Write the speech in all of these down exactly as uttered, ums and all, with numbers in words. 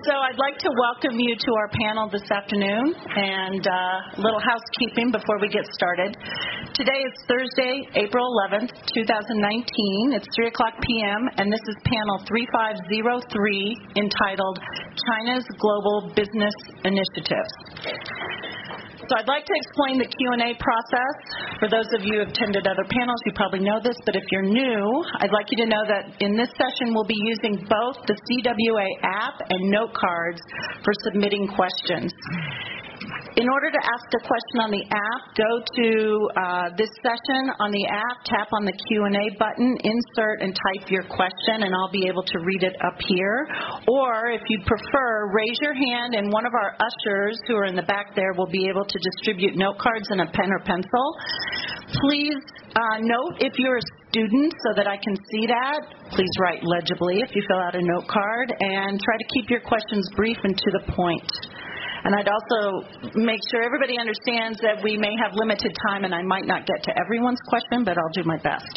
So I'd like to welcome you to our panel this afternoon, and uh, a little housekeeping before we get started. Today is Thursday, April eleventh, two thousand nineteen. It's three o'clock p.m., and this is panel three five zero three, entitled China's Global Business Initiatives. So I'd like to explain the Q and A process. For those of you who have attended other panels, you probably know this, but if you're new, I'd like you to know that in this session we'll be using both the C W A app and note cards for submitting questions. In order to ask a question on the app, go to uh, this session on the app, tap on the Q and A button, insert and type your question, and I'll be able to read it up here. Or if you prefer, raise your hand, and one of our ushers who are in the back there will be able to distribute note cards and a pen or pencil. Please uh, note if you're a student so that I can see that. Please write legibly if you fill out a note card, and try to keep your questions brief and to the point. And I'd also make sure everybody understands that we may have limited time and I might not get to everyone's question, but I'll do my best.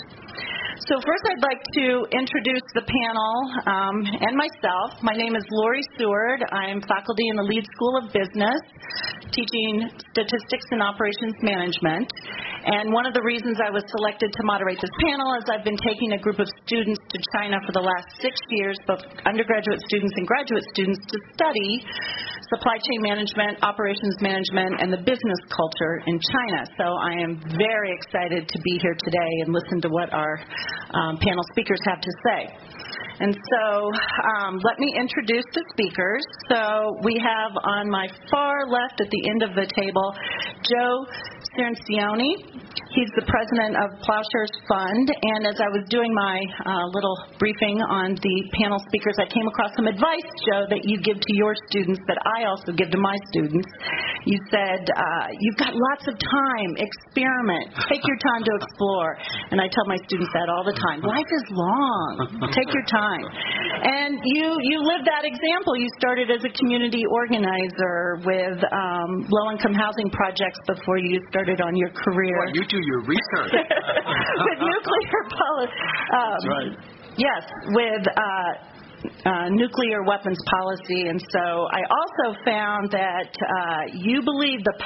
So first I'd like to introduce the panel um, and myself. My name is Lori Seward. I'm faculty in the Leeds School of Business, teaching statistics and operations management. And one of the reasons I was selected to moderate this panel is I've been taking a group of students to China for the last six years, both undergraduate students and graduate students, to study supply chain management, operations management, and the business culture in China. So I am very excited to be here today and listen to what our um, panel speakers have to say. And so um, let me introduce the speakers. So we have on my far left at the end of the table, Joe Cirincione. He's the president of Plowshares Fund. And as I was doing my uh, little briefing on the panel speakers, I came across some advice, Joe, that you give to your students that I also give to my students. You said, uh, you've got lots of time, experiment, take your time to explore. And I tell my students that all the time. Life is long. Take your time. And you, you lived that example. You started as a community organizer with um, low-income housing projects before you started on your career. Well, you do your research. With nuclear policy. Um, That's right. Yes, with uh, uh, nuclear weapons policy. And so I also found that uh, you believe the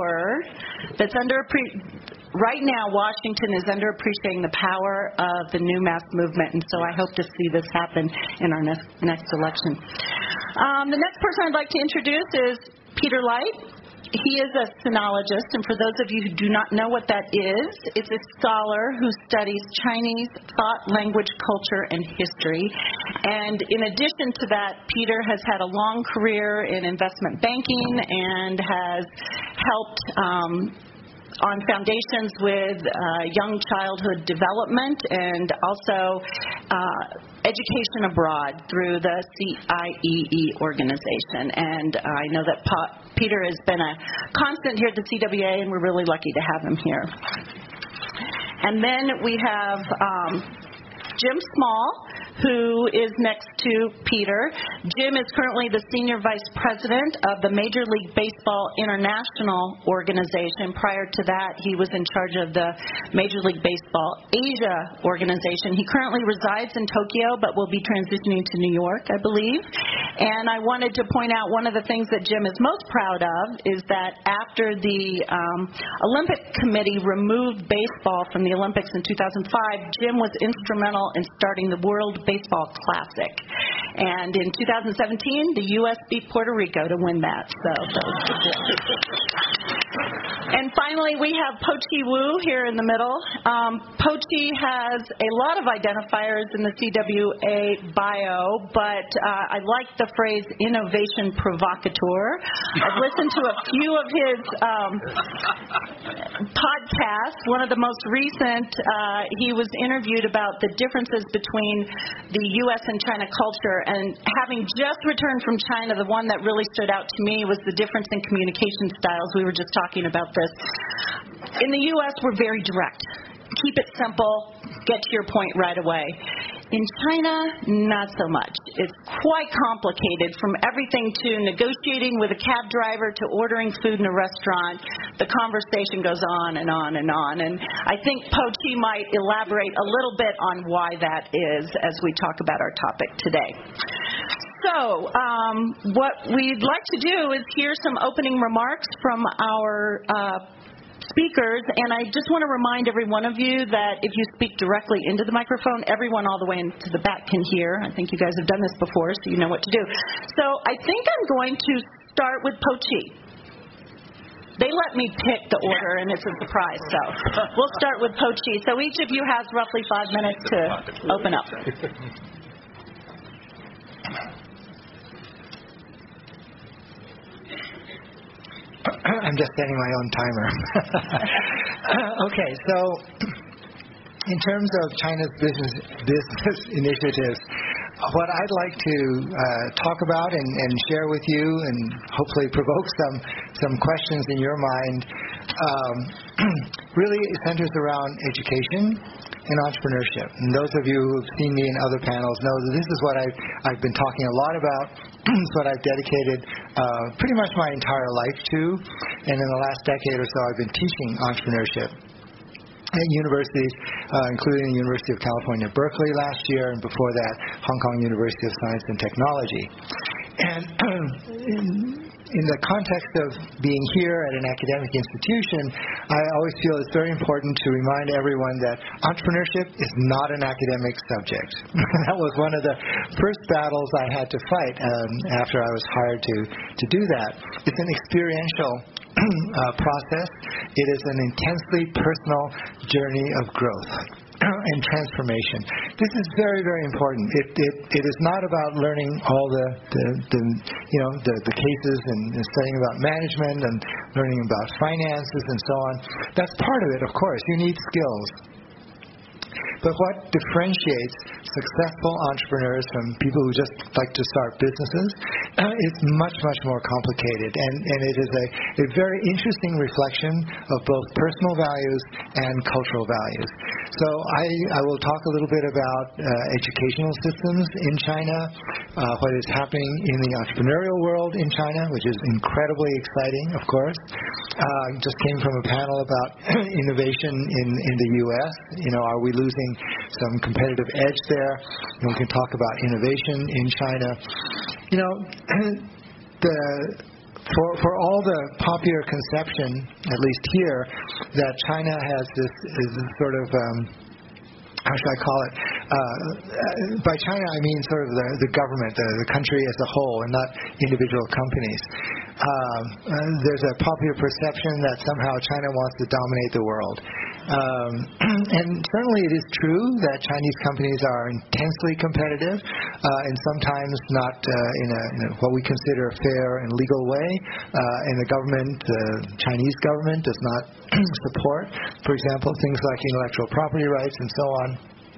power that's under right now, Washington is underappreciating the power of the new mass movement, and so I hope to see this happen in our next, next election. Um, the next person I'd like to introduce is Peter Light. He is a sinologist, and for those of you who do not know what that is, it's a scholar who studies Chinese thought, language, culture, and history. And in addition to that, Peter has had a long career in investment banking and has helped um, on foundations with uh, young childhood development and also uh, education abroad through the C I E E organization. And I know that pa- Peter has been a constant here at the C W A, and we're really lucky to have him here. And then we have um, Jim Small, who is next to Peter. Jim is currently the Senior Vice President of the Major League Baseball International Organization. Prior to that, he was in charge of the Major League Baseball Asia Organization. He currently resides in Tokyo, but will be transitioning to New York, I believe. And I wanted to point out one of the things that Jim is most proud of is that after the um, Olympic Committee removed baseball from the Olympics in two thousand five, Jim was instrumental in starting the World Baseball Classic. And in two thousand seventeen, the U S beat Puerto Rico to win that. So, that was And finally, we have Po Chi Wu here in the middle. Um, Po Chi has a lot of identifiers in the C W A bio, but uh, I like the phrase innovation provocateur. I've listened to a few of his um, podcasts. One of the most recent, uh, he was interviewed about the differences between the U S and China culture. And having just returned from China, the one that really stood out to me was the difference in communication styles. We were just talking about this. In the U S, we're very direct. Keep it simple. Get to your point right away. In China, not so much. It's quite complicated, from everything to negotiating with a cab driver to ordering food in a restaurant. The conversation goes on and on and on. And I think Po Chi might elaborate a little bit on why that is as we talk about our topic today. So So, um, what we'd like to do is hear some opening remarks from our uh, speakers, and I just want to remind every one of you that if you speak directly into the microphone, everyone all the way into the back can hear. I think you guys have done this before, so you know what to do. So, I think I'm going to start with Po Chi. They let me pick the order, and it's a surprise, so we'll start with Po Chi. So each of you has roughly five minutes to open up. I'm just setting my own timer. Okay, so in terms of China's business business initiatives, what I'd like to uh, talk about and, and share with you, and hopefully provoke some some questions in your mind, um, really centers around education and entrepreneurship. And those of you who've seen me in other panels know that this is what I've, I've been talking a lot about. It's what I've dedicated uh, pretty much my entire life to. And in the last decade or so, I've been teaching entrepreneurship at universities, uh, including the University of California, Berkeley last year, and before that, Hong Kong University of Science and Technology. And in, in the context of being here at an academic institution, I always feel it's very important to remind everyone that entrepreneurship is not an academic subject. That was one of the first battles I had to fight um, after I was hired to, to do that. It's an experiential uh, process. It is an intensely personal journey of growth and transformation. This is very, very important. It, it, it is not about learning all the, the, the you know, the, the cases and, and studying about management and learning about finances and so on. That's part of it, of course. You need skills. But what differentiates successful entrepreneurs from people who just like to start businesses uh, is much, much more complicated. And, and it is a, a very interesting reflection of both personal values and cultural values. So I, I will talk a little bit about uh, educational systems in China, uh, what is happening in the entrepreneurial world in China, which is incredibly exciting, of course. Uh, just came from a panel about innovation in, in the U S. You know, are we losing some competitive edge there? And we can talk about innovation in China. You know, the for for all the popular conception, at least here, that China has this is this sort of um, how should I call it? Uh, by China, I mean sort of the, the government, the, the country as a whole, and not individual companies. Um, uh, there's a popular perception that somehow China wants to dominate the world. Um, and certainly it is true that Chinese companies are intensely competitive uh, and sometimes not uh, in, a, in a, what we consider a fair and legal way. Uh, and the government, the Chinese government, does not support, for example, things like intellectual property rights and so on.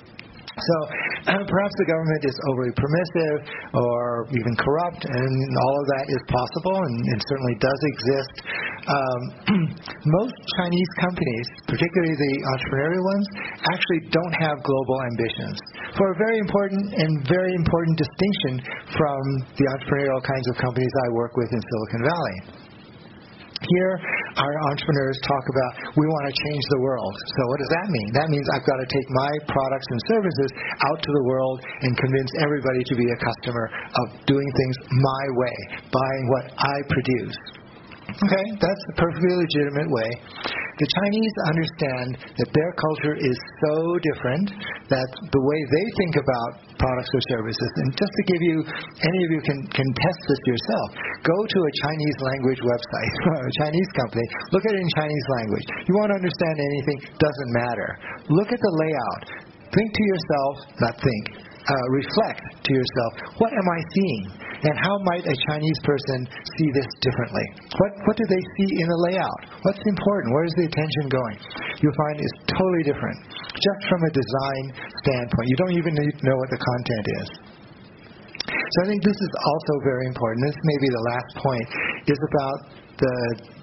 So uh, perhaps the government is overly permissive or even corrupt, and all of that is possible and, and certainly does exist. Um, most Chinese companies, particularly the entrepreneurial ones, actually don't have global ambitions, for a very important and very important distinction from the entrepreneurial kinds of companies I work with in Silicon Valley. Here, our entrepreneurs talk about, we want to change the world. So what does that mean? That means I've got to take my products and services out to the world and convince everybody to be a customer of doing things my way, buying what I produce. Okay, that's a perfectly legitimate way. The Chinese understand that their culture is so different that the way they think about products or services, and just to give you, any of you can, can test this yourself, go to a Chinese language website, a Chinese company, look at it in Chinese language. You won't understand anything, doesn't matter. Look at the layout. Think to yourself, not think, uh, reflect to yourself, what am I seeing? And how might a Chinese person see this differently? What what do they see in the layout? What's important? Where is the attention going? You'll find it's totally different, just from a design standpoint. You don't even need to know what the content is. So I think this is also very important. This may be the last point, is about the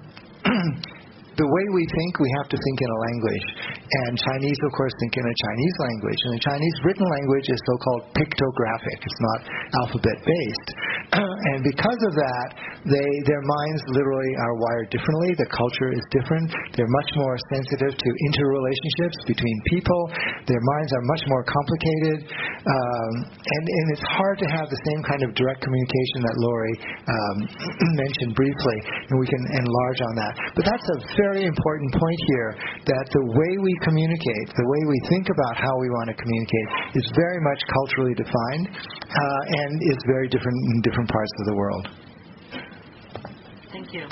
the way we think, we have to think in a language. And Chinese, of course, think in a Chinese language. And the Chinese written language is so-called pictographic. It's not alphabet-based. And because of that, they their minds literally are wired differently. The culture is different. They're much more sensitive to interrelationships between people. Their minds are much more complicated, um, and, and it's hard to have the same kind of direct communication that Lori um, mentioned briefly, and we can enlarge on that. But that's a very important point here, that the way we communicate, the way we think about how we want to communicate, is very much culturally defined uh, and is very different in different parts of the world. Thank you.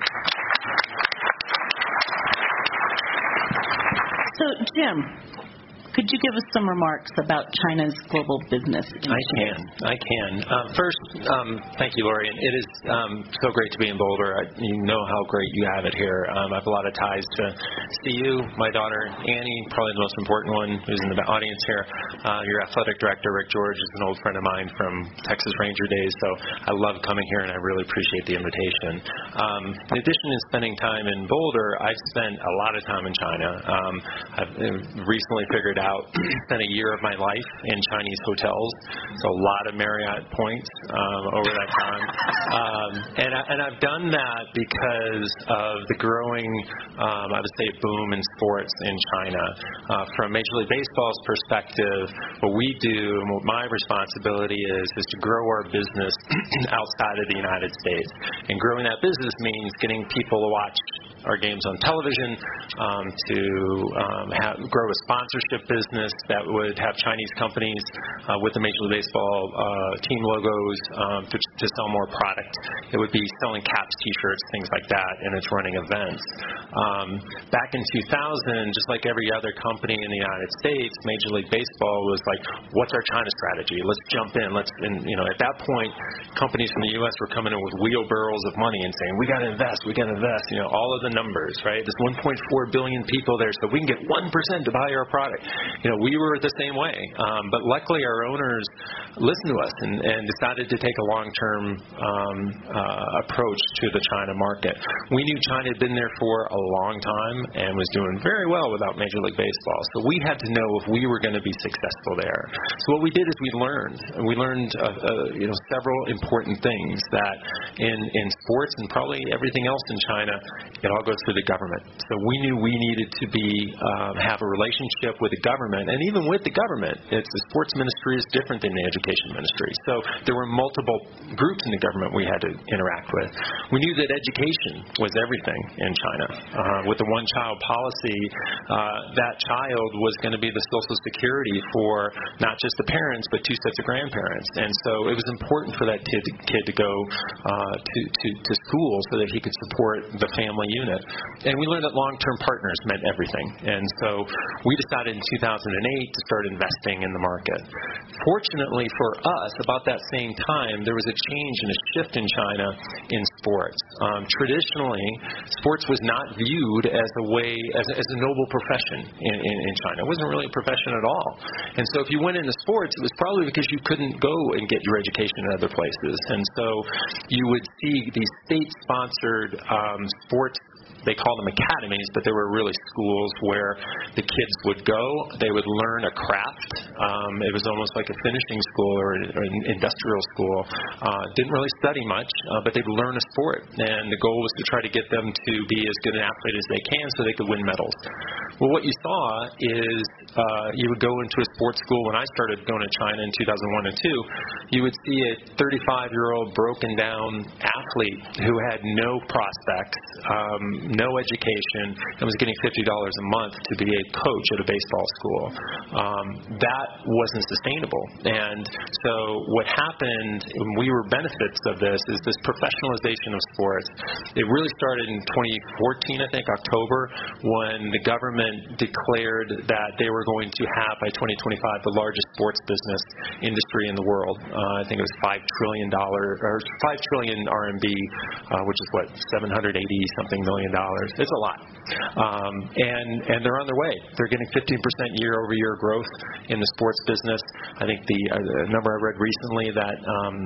So, Jim, could you give us some remarks about China's global business? I can. I can. Uh, first, um, thank you, Lori. It is um, so great to be in Boulder. I, you know how great you have it here. Um, I have a lot of ties to C U. My daughter, Annie, probably the most important one, who's in the audience here. Uh, your athletic director, Rick George, is an old friend of mine from Texas Ranger days, so I love coming here, and I really appreciate the invitation. Um, in addition to spending time in Boulder, I've spent a lot of time in China. Um, I've recently figured out, spent a year of my life in Chinese hotels, so a lot of Marriott points um, over that time. Um, and, I, and I've done that because of the growing, um, I would say, boom in sports in China. Uh, from Major League Baseball's perspective, what we do and what my responsibility is, is to grow our business outside of the United States. And growing that business means getting people to watch our games on television, um, to um, have, grow a sponsorship business that would have Chinese companies uh, with the Major League Baseball uh, team logos um, to, to sell more product. It would be selling caps, T-shirts, things like that, and it's running events. Um, back in two thousand, just like every other company in the United States, Major League Baseball was like, what's our China strategy? Let's jump in. Let's, and, you know, at that point, companies from the U S were coming in with wheelbarrows of money and saying, we got to invest, we got to invest. You know, all of the numbers, right? There's one point four billion people there, so we can get one percent to buy our product. You know, we were the same way. Um, but luckily, our owners listened to us and, and decided to take a long-term um, uh, approach to the China market. We knew China had been there for a long time and was doing very well without Major League Baseball. So we had to know if we were going to be successful there. So what we did is we learned. We learned, uh, uh, you know, several important things that in, in sports and probably everything else in China, it all goes through the government. So we knew we needed to be uh, have a relationship with the government, and even with the government, it's the sports ministry is different than the education ministry. So there were multiple groups in the government we had to interact with. We knew that education was everything in China. Uh, with the one-child policy, uh, that child was going to be the social security for not just the parents, but two sets of grandparents. And so it was important for that kid, kid to go uh, to, to, to school so that he could support the family unit. And we learned that long-term partners meant everything. And so we decided in two thousand eight to start investing in the market. Fortunately for us, about that same time, there was a change and a shift in China in sports. Um, traditionally, sports was not viewed as a way, as a, as a noble profession in, in, in China. It wasn't really a profession at all. And so if you went into sports, it was probably because you couldn't go and get your education in other places. And so you would see these state-sponsored um, sports, they call them academies, but they were really schools where the kids would go. They would learn a craft. Um, it was almost like a finishing school or an industrial school. Uh, didn't really study much, uh, but they'd learn a sport. And the goal was to try to get them to be as good an athlete as they can so they could win medals. Well, what you saw is uh, you would go into a sports school. When I started going to China in two thousand one and two, you would see a thirty-five-year-old broken down athlete who had no prospects, um, no education, and was getting fifty dollars a month to be a coach at a baseball school. Um, that wasn't sustainable. And so what happened, and we were benefits of this, is this professionalization of sports. It really started in twenty fourteen, I think, October, when the government declared that they were going to have, by twenty twenty-five, the largest sports business industry in the world. Uh, I think it was five trillion dollars, or five trillion R M B, uh, which is what, seven hundred eighty something million dollars. It's a lot. Um, and, and they're on their way. They're getting fifteen percent year-over-year growth in the sports business. I think the, uh, the number I read recently that um,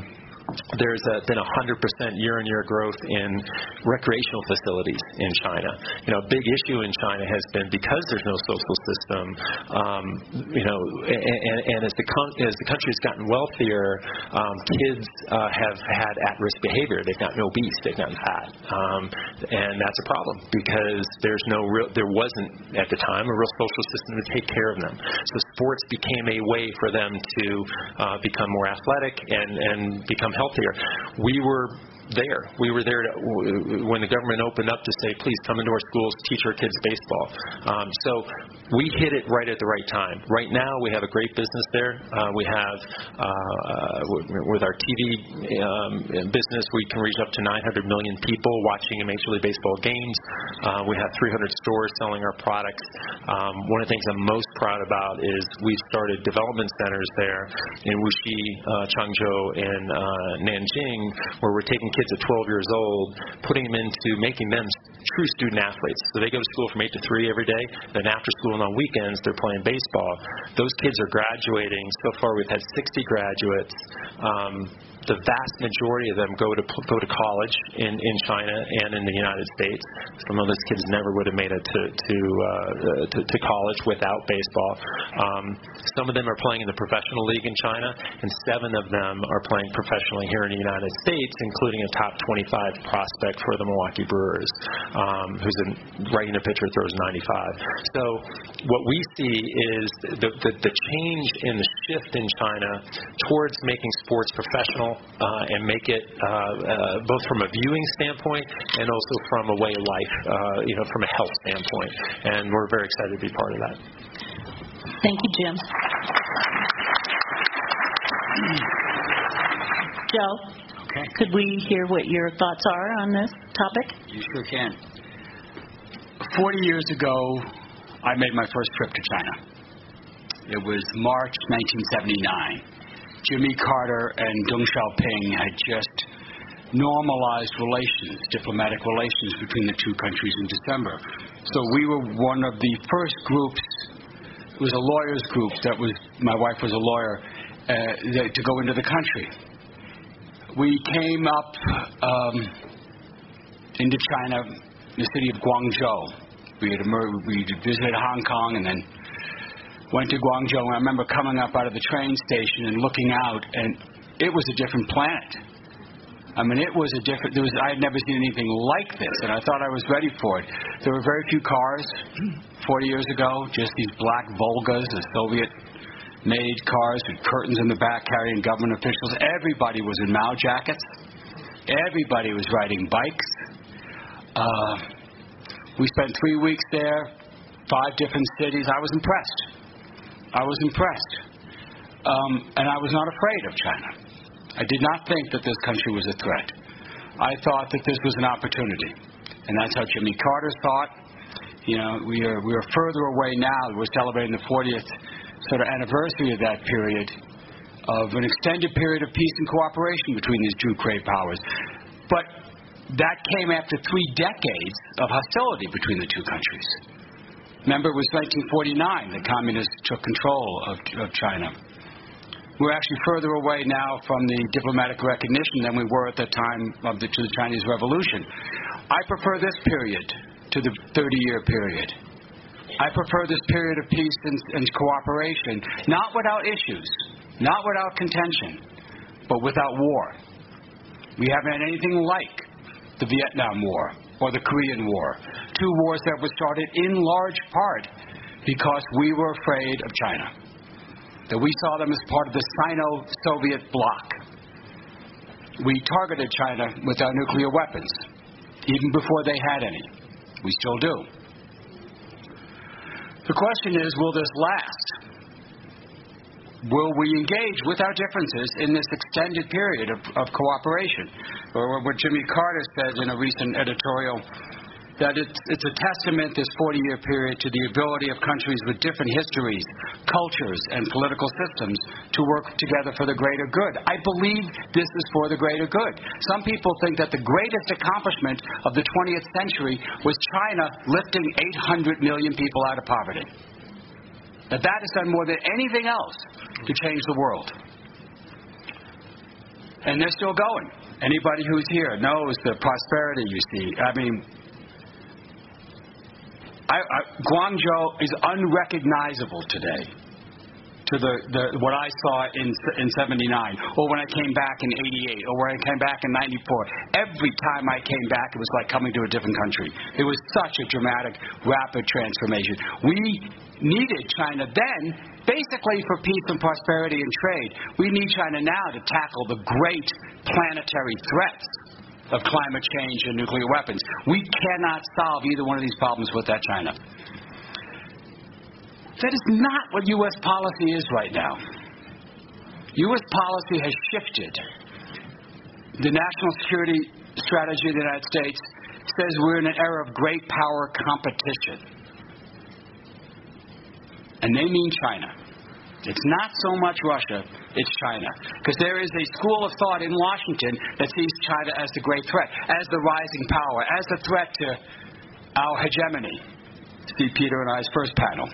there's a, been one hundred percent year-on-year growth in recreational facilities in China. You know, a big issue in China has been because there's no social system. Um, you know, and, and as the con- as the country has gotten wealthier, um, kids uh, have had at-risk behavior. They've gotten obese. They've gotten fat, um, and that's a problem because there's no real. There wasn't at the time a real social system to take care of them. So sports became a way for them to uh, become more athletic and and become healthier. We were there. We were there to, when the government opened up to say, please come into our schools, teach our kids baseball. Um, so we hit it right at the right time. Right now, we have a great business there. Uh, we have, uh, with our T V um, business, we can reach up to nine hundred million people watching Major League Baseball games. Uh, we have three hundred stores selling our products. Um, one of the things I'm most proud about is we've started development centers there in Wuxi, uh, Changzhou, and uh, Nanjing, where we're taking kids at twelve years old, putting them into making them true student athletes. So they go to school from eight to three every day, then after school and on weekends they're playing baseball. Those kids are graduating. So far we've had sixty graduates. Um, the vast majority of them go to go to college in, in China and in the United States. Some of those kids never would have made it to to, uh, to, to college without baseball. Um, some of them are playing in the professional league in China, and seven of them are playing professionally here in the United States, including a top twenty-five prospect for the Milwaukee Brewers, um, who's a right-handed pitcher, throws ninety-five. So what we see is the, the, the change in the shift in China towards making sports professional uh, and make it uh, uh, both from a viewing standpoint and also from a way of life, uh, you know, from a health standpoint. And we're very excited to be part of that. Thank you, Jim. Joe? Okay. Could we hear what your thoughts are on this topic? You sure can. Forty years ago, I made my first trip to China. It was March nineteen seventy-nine. Jimmy Carter and Deng Xiaoping had just normalized relations, diplomatic relations between the two countries in December. So we were one of the first groups. It was a lawyers group that was, my wife was a lawyer, uh, that, to go into the country. We came up um, into China, the city of Guangzhou. We had emer- we visited Hong Kong and then went to Guangzhou. And I remember coming up out of the train station and looking out, and it was a different planet. I mean, it was a different. There was I had never seen anything like this, and I thought I was ready for it. There were very few cars forty years ago, just these black Volgas, the Soviet-made cars with curtains in the back carrying government officials. Everybody was in Mao jackets. Everybody was riding bikes. Uh, we spent three weeks there, five different cities. I was impressed. I was impressed. Um, and I was not afraid of China. I did not think that this country was a threat. I thought that this was an opportunity. And that's how Jimmy Carter thought. You know, we are we are further away now. We're celebrating the fortieth sort of anniversary of that period, of an extended period of peace and cooperation between these two great powers. But that came after three decades of hostility between the two countries. Remember, it was nineteen forty-nine that communists took control of, of China. We're actually further away now from the diplomatic recognition than we were at the time of the, to the Chinese Revolution. I prefer this period to the thirty-year period. I prefer this period of peace and, and cooperation, not without issues, not without contention, but without war. We haven't had anything like the Vietnam War or the Korean War, two wars that were started in large part because we were afraid of China, that we saw them as part of the Sino-Soviet bloc. We targeted China with our nuclear weapons, even before they had any. We still do. The question is, will this last? Will we engage with our differences in this extended period of, of cooperation? Or what Jimmy Carter said in a recent editorial, that it's, it's a testament, this forty-year period, to the ability of countries with different histories, cultures, and political systems to work together for the greater good. I believe this is for the greater good. Some people think that the greatest accomplishment of the twentieth century was China lifting eight hundred million people out of poverty. That that has done more than anything else to change the world. And they're still going. Anybody who's here knows the prosperity you see. I mean, I, I, Guangzhou is unrecognizable today to the, the what I saw in in seventy-nine, or when I came back in eighty-eight, or when I came back in ninety-four. Every time I came back, it was like coming to a different country. It was such a dramatic, rapid transformation. We needed China then, basically for peace and prosperity and trade. We need China now to tackle the great planetary threats of climate change and nuclear weapons. We cannot solve either one of these problems without China. That is not what U S policy is right now. U S policy has shifted. The national security strategy of the United States says we're in an era of great power competition. And they mean China. It's not so much Russia, it's China. Because there is a school of thought in Washington that sees China as the great threat, as the rising power, as the threat to our hegemony. See Peter and I's first panel.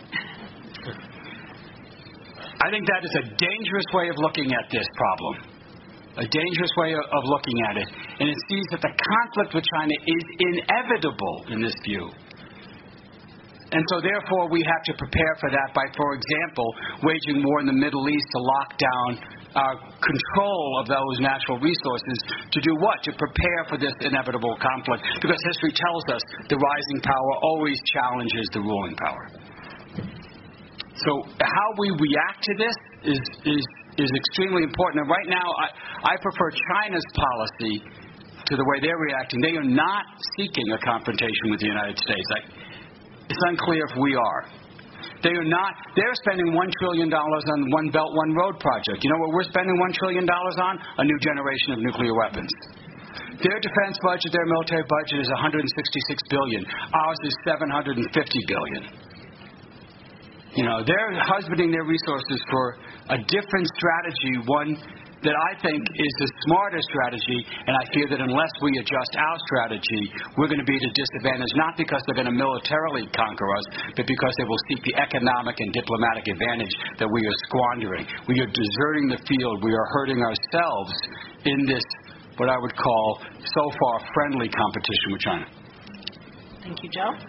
I think that is a dangerous way of looking at this problem. A dangerous way of, of looking at it. And it sees that the conflict with China is inevitable in this view. And so, therefore, we have to prepare for that by, for example, waging war in the Middle East to lock down our control of those natural resources. To do what? To prepare for this inevitable conflict. Because history tells us the rising power always challenges the ruling power. So how we react to this is is, is extremely important. And right now, I, I prefer China's policy to the way they're reacting. They are not seeking a confrontation with the United States. I, It's unclear if we are. They are not. They're spending one trillion dollars on One Belt, One Road project. You know what we're spending one trillion dollars on? A new generation of nuclear weapons. Their defense budget, their military budget is one hundred sixty-six billion dollars. Ours is seven hundred fifty billion dollars. You know, they're husbanding their resources for a different strategy, one that I think is the smarter strategy, and I fear that unless we adjust our strategy, we're going to be at a disadvantage, not because they're going to militarily conquer us, but because they will seek the economic and diplomatic advantage that we are squandering. We are deserting the field. We are hurting ourselves in this, what I would call, so far, friendly competition with China. Thank you, Joe.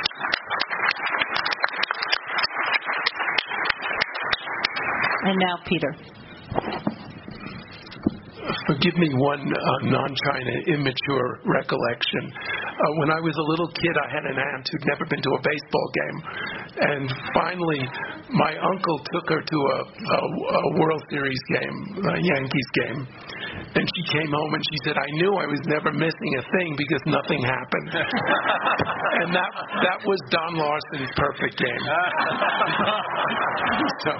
And now, Peter. Forgive me one uh, non-China immature recollection. Uh, when I was a little kid, I had an aunt who'd never been to a baseball game. And finally, my uncle took her to a, a, a World Series game, a Yankees game. And she came home and she said, I knew I was never missing a thing because nothing happened. And that that was Don Larson's perfect game. So,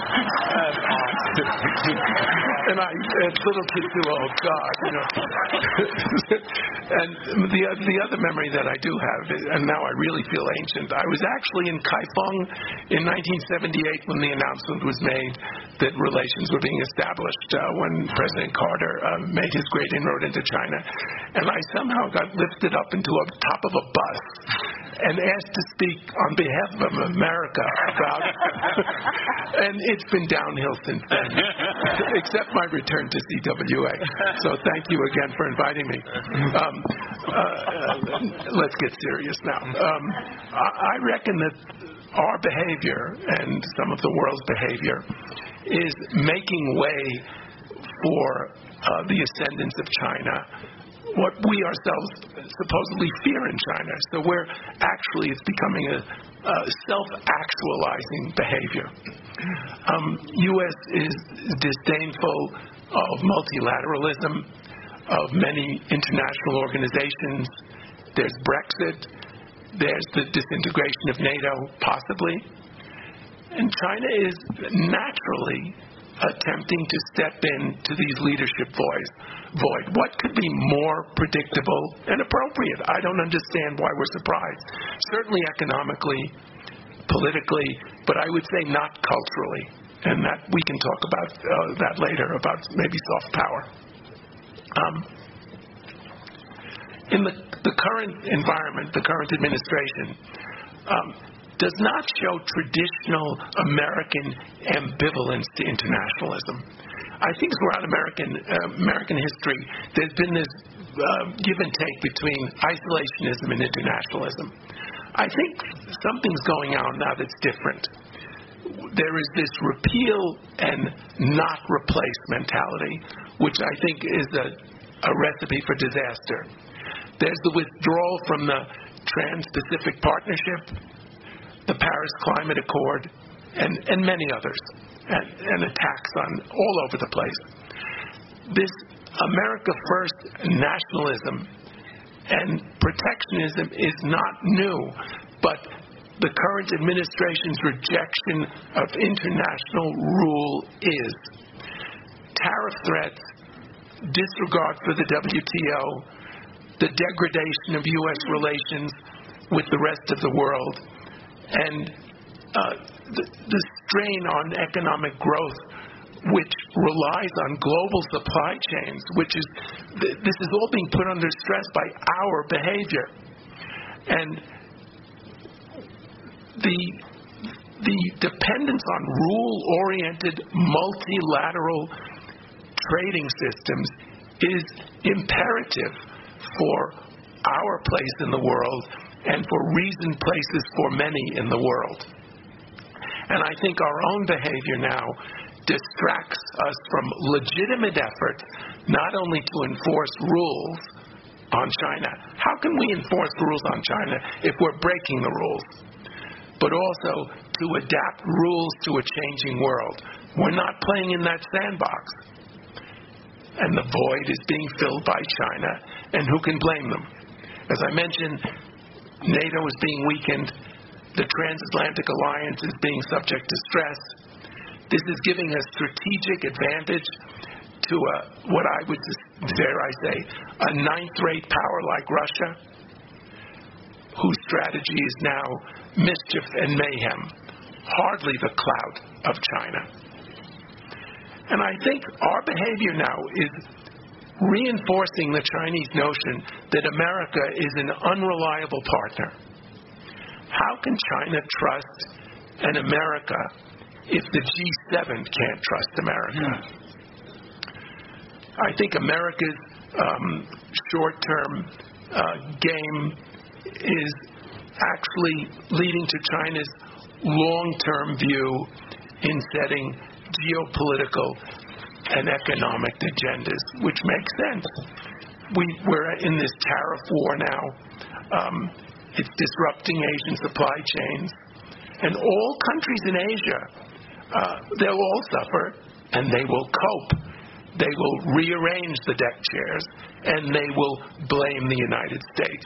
and I, as little kids do, oh God, you know. And the the other memory that I do have, and now I really feel ancient, I was actually in Kaifeng in nineteen seventy-eight when the announcement was made that relations were being established uh, when President Carter uh, made his great inroad into China. And I somehow got lifted up into a top of a bus and asked to speak on behalf of America about it. And it's been downhill since then, except my return to C W A. So thank you again for inviting me. Um, uh, let's get serious now. Um, I, I reckon that our behavior and some of the world's behavior is making way for uh, the ascendance of China, what we ourselves supposedly fear in China. So we're actually, it's becoming a, a self-actualizing behavior. Um, U S is disdainful of multilateralism, of many international organizations. There's Brexit. There's the disintegration of NATO, possibly. And China is naturally attempting to step into these leadership voids. void. What could be more predictable and appropriate? I don't understand why we're surprised. Certainly economically, politically, but I would say not culturally. And that we can talk about uh, that later, about maybe soft power. Um, in the, the current environment, the current administration, um, does not show traditional American ambivalence to internationalism. I think throughout American uh, American history, there's been this uh, give and take between isolationism and internationalism. I think something's going on now that's different. There is this repeal and not replace mentality, which I think is a, a recipe for disaster. There's the withdrawal from the Trans-Pacific Partnership, the Paris Climate Accord, and, and many others, and, and attacks on all over the place. This America First nationalism and protectionism is not new, but the current administration's rejection of international rule is. Tariff threats, disregard for the W T O, the degradation of U S relations with the rest of the world, and uh, the, the strain on economic growth, which relies on global supply chains, which is, th- this is all being put under stress by our behavior. And the, the dependence on rule-oriented, multilateral trading systems is imperative for our place in the world and for reasoned places for many in the world. And I think our own behavior now distracts us from legitimate efforts not only to enforce rules on China. How can we enforce rules on China if we're breaking the rules? But also to adapt rules to a changing world. We're not playing in that sandbox. And the void is being filled by China, and who can blame them? As I mentioned, NATO is being weakened. The transatlantic alliance is being subject to stress. This is giving a strategic advantage to a, what I would, dare I say, a ninth-rate power like Russia, whose strategy is now mischief and mayhem, hardly the clout of China. And I think our behavior now is reinforcing the Chinese notion that America is an unreliable partner. How can China trust an America if the G seven can't trust America? Yeah. I think America's um, short-term uh, game is actually leading to China's long-term view in setting geopolitical and economic agendas, which makes sense. We, we're in this tariff war now. Um, it's disrupting Asian supply chains. And all countries in Asia, uh, they'll all suffer, and they will cope. They will rearrange the deck chairs, and they will blame the United States.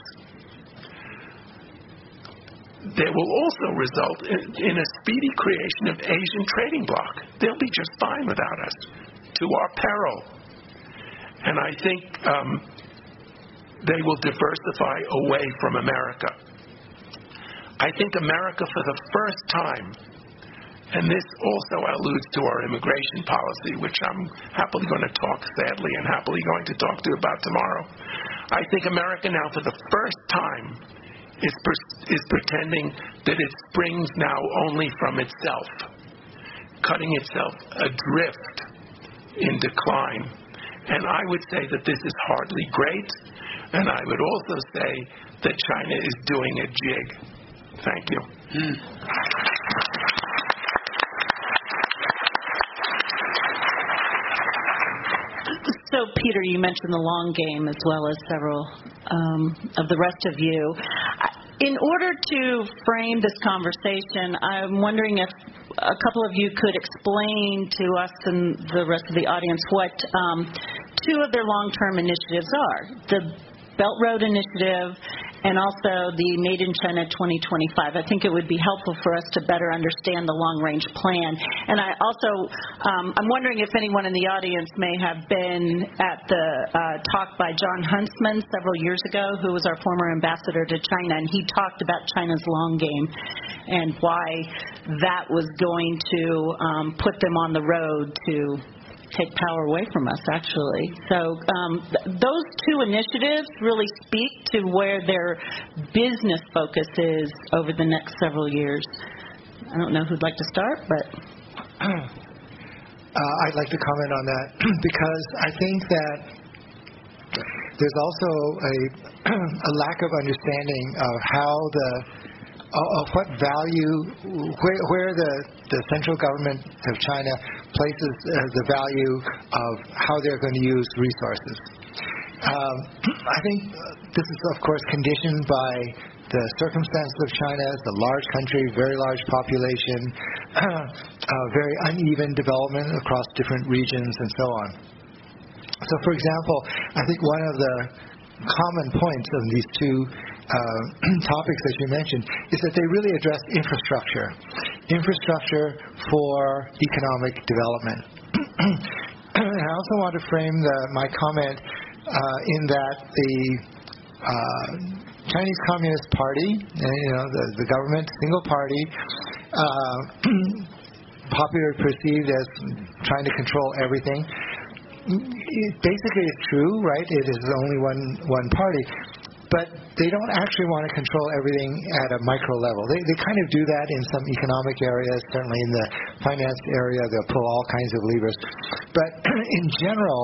They will also result in, in a speedy creation of Asian trading bloc. They'll be just fine without us, to our peril. And I think um, they will diversify away from America. I think America, for the first time, and this also alludes to our immigration policy, which I'm happily going to talk, sadly, and happily going to talk to you about tomorrow. I think America now, for the first time, is, per- is pretending that it springs now only from itself, cutting itself adrift in decline. And I would say that this is hardly great, and I would also say that China is doing a jig. Thank you. Mm. So, Peter, you mentioned the long game as well as several um, of the rest of you. In order to frame this conversation, I'm wondering if a couple of you could explain to us and the rest of the audience what um, two of their long-term initiatives are. The Belt Road Initiative and also the Made in China twenty twenty-five. I think it would be helpful for us to better understand the long-range plan. And I also, um, I'm wondering if anyone in the audience may have been at the uh, talk by John Huntsman several years ago, who was our former ambassador to China, and he talked about China's long game and why that was going to um, put them on the road to take power away from us, actually. So um, th- those two initiatives really speak to where their business focus is over the next several years. I don't know who'd like to start, but... uh, I'd like to comment on that because I think that there's also a, a lack of understanding of how the of what value, where, where the, the central government of China places uh, the value of how they're going to use resources. Um, I think this is, of course, conditioned by the circumstances of China. It's a large country, very large population, uh, very uneven development across different regions, and so on. So, for example, I think one of the common points of these two uh, topics that you mentioned is that they really address infrastructure, infrastructure for economic development. And I also want to frame the, my comment uh, in that the uh, Chinese Communist Party, you know, the, the government, single party, uh, popularly perceived as trying to control everything. It basically is true, right? It is only one one party, but they don't actually want to control everything at a micro level. They they kind of do that in some economic areas, certainly in the finance area. They'll pull all kinds of levers, but in general,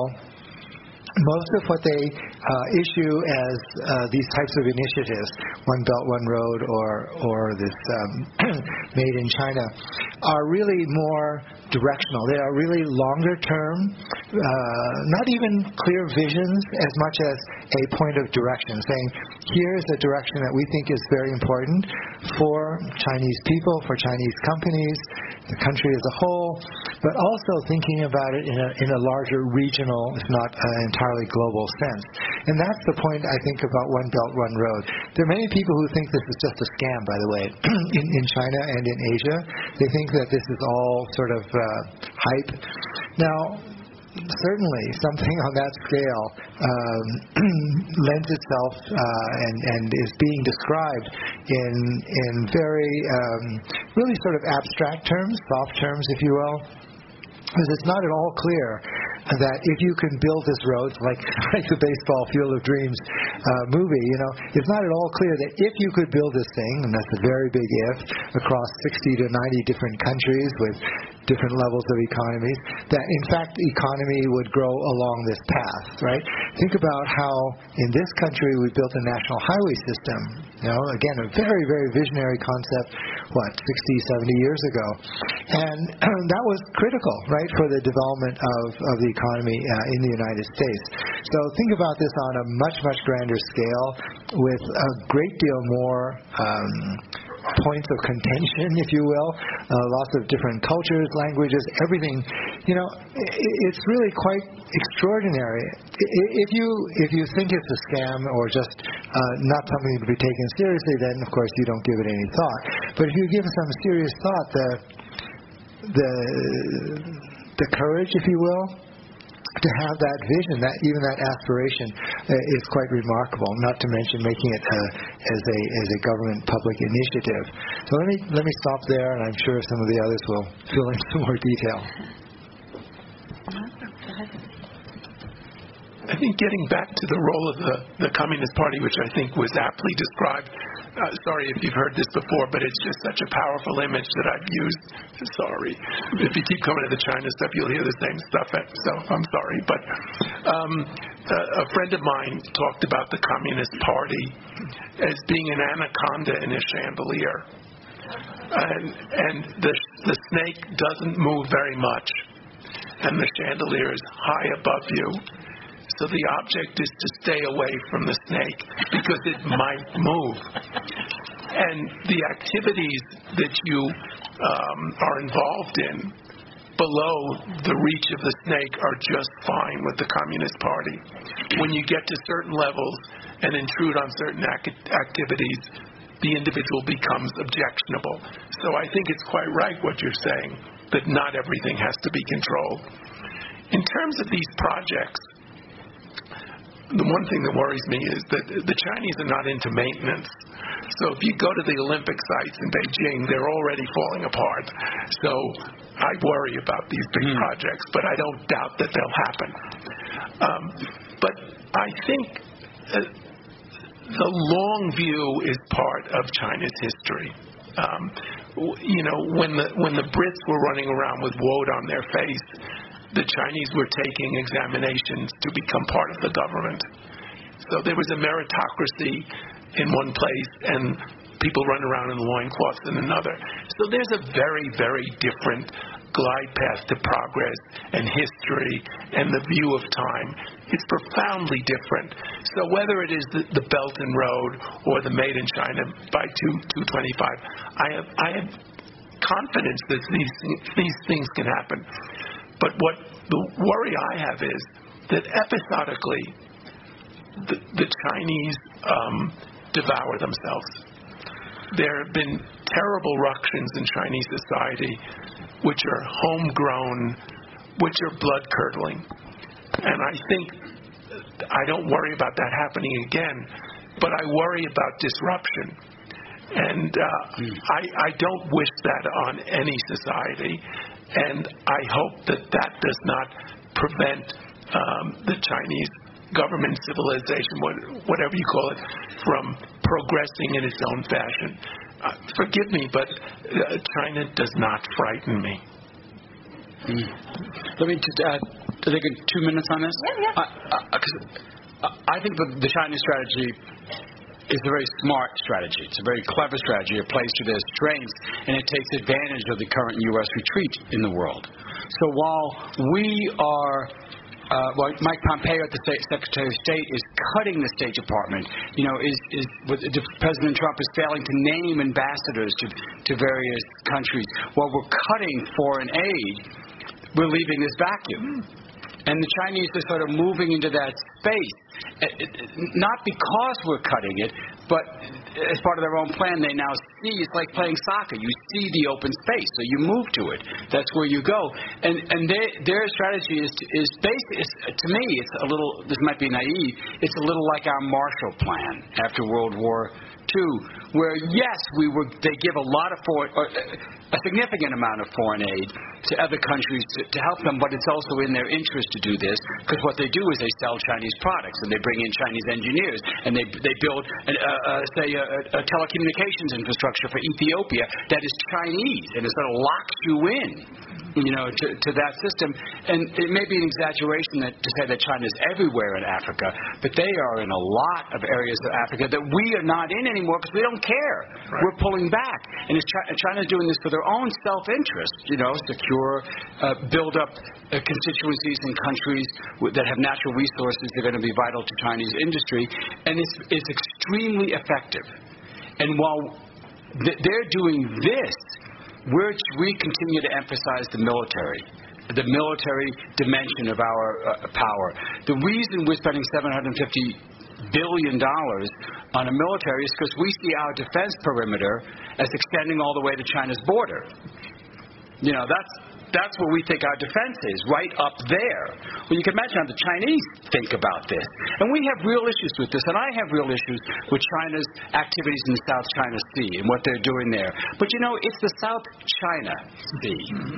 most of what they uh, issue as uh, these types of initiatives, One Belt, One Road, or or this um, Made in China, are really more directional. They are really longer term, uh, not even clear visions as much as a point of direction, saying here's a direction that we think is very important for Chinese people, for Chinese companies, the country as a whole, but also thinking about it in a, in a larger regional, if not an entirely global sense. And that's the point, I think, about One Belt, One Road. There are many people who think this is just a scam, by the way, in, in China and in Asia. They think that this is all sort of uh, hype. Now, certainly something on that scale um, lends itself uh, and, and is being described in in very um, really sort of abstract terms, soft terms, if you will, because it's not at all clear that if you can build this road, like, like the baseball Field of Dreams uh, movie, you know, it's not at all clear that if you could build this thing, and that's a very big if, across sixty to ninety different countries with different levels of economies, that in fact the economy would grow along this path, right? Think about how in this country we built a national highway system, you know, again, a very, very visionary concept, what, sixty, seventy years ago. And that was critical, right, for the development of, of the economy uh, in the United States. So think about this on a much, much grander scale with a great deal more um, points of contention, if you will, uh, lots of different cultures, languages, everything. You know, it's really quite extraordinary. If you if you think it's a scam or just uh, not something to be taken seriously, then of course you don't give it any thought. But if you give some serious thought, the the the courage, if you will, to have that vision, that even that aspiration, uh, is quite remarkable. Not to mention making it uh, as a as a government public initiative. So let me let me stop there, and I'm sure some of the others will fill in some more detail. I think getting back to the role of the, the Communist Party, which I think was aptly described, uh, sorry if you've heard this before, but it's just such a powerful image that I've used. Sorry. If you keep coming to the China stuff, you'll hear the same stuff, so I'm sorry. But um, a, a friend of mine talked about the Communist Party as being an anaconda in a chandelier. And, and the, the snake doesn't move very much, and the chandelier is high above you. So the object is to stay away from the snake because it might move. And the activities that you um, are involved in below the reach of the snake are just fine with the Communist Party. When you get to certain levels and intrude on certain ac- activities, the individual becomes objectionable. So I think it's quite right what you're saying, that not everything has to be controlled. In terms of these projects, the one thing that worries me is that the Chinese are not into maintenance. So if you go to the Olympic sites in Beijing, they're already falling apart. So I worry about these big mm. projects, but I don't doubt that they'll happen. Um, but I think uh, the long view is part of China's history. Um, you know, when the when the Brits were running around with woad on their face, the Chinese were taking examinations to become part of the government. So there was a meritocracy in one place and people run around in loincloths in another. So there's a very, very different glide path to progress and history and the view of time. It's profoundly different. So whether it is the, the Belt and Road or the Made in China by two twenty-five, I have I have confidence that these these things can happen. But what the worry I have is that episodically the, the Chinese um, devour themselves. There have been terrible ructions in Chinese society which are homegrown, which are blood-curdling. And I think I don't worry about that happening again, but I worry about disruption. And uh, mm. I, I don't wish that on any society, and I hope that that does not prevent um, the Chinese government, civilization, whatever you call it, from progressing in its own fashion. Uh, forgive me, but uh, China does not frighten me. Mm. Let me just add, I think, two minutes on this. Yeah, yeah. I, I, I think the, the China strategy is a very smart strategy. It's a very clever strategy. It plays to their strengths, and it takes advantage of the current U S retreat in the world. So while we are Uh, well, Mike Pompeo at the State, Secretary of State is cutting the State Department. You know, is is with, President Trump is failing to name ambassadors to to various countries. While we're cutting foreign aid, we're leaving this vacuum, and the Chinese are sort of moving into that space. Not because we're cutting it, but as part of their own plan, they now see it's like playing soccer. You see the open space, so you move to it. That's where you go. And and their their strategy is to, is basically is, to me, it's a little. This might be naive. It's a little like our Marshall Plan after World War Two, where yes, we were. They give a lot of foreign, or a significant amount of foreign aid to other countries to, to help them, but it's also in their interest to do this because what they do is they sell Chinese products and they bring in Chinese engineers and they they build, an, uh, uh, say, a, a telecommunications infrastructure for Ethiopia that is Chinese, and it sort of locks you in, you know, to, to that system. And it may be an exaggeration that, to say that China is everywhere in Africa, but they are in a lot of areas of Africa that we are not in anymore because we don't care. Right. We're pulling back, and it's China, China's doing this for their own self-interest, you know, secure, uh, build up uh, constituencies in countries w- that have natural resources that are going to be vital to Chinese industry, and it's, it's extremely effective. And while th- they're doing this, we're, we continue to emphasize the military, the military dimension of our uh, power. The reason we're spending seven hundred fifty billion dollars on a military is because we see our defense perimeter as extending all the way to China's border. You know, that's that's where we think our defense is, right up there. Well, you can imagine how the Chinese think about this. And we have real issues with this, and I have real issues with China's activities in the South China Sea and what they're doing there. But, you know, it's the South China Sea.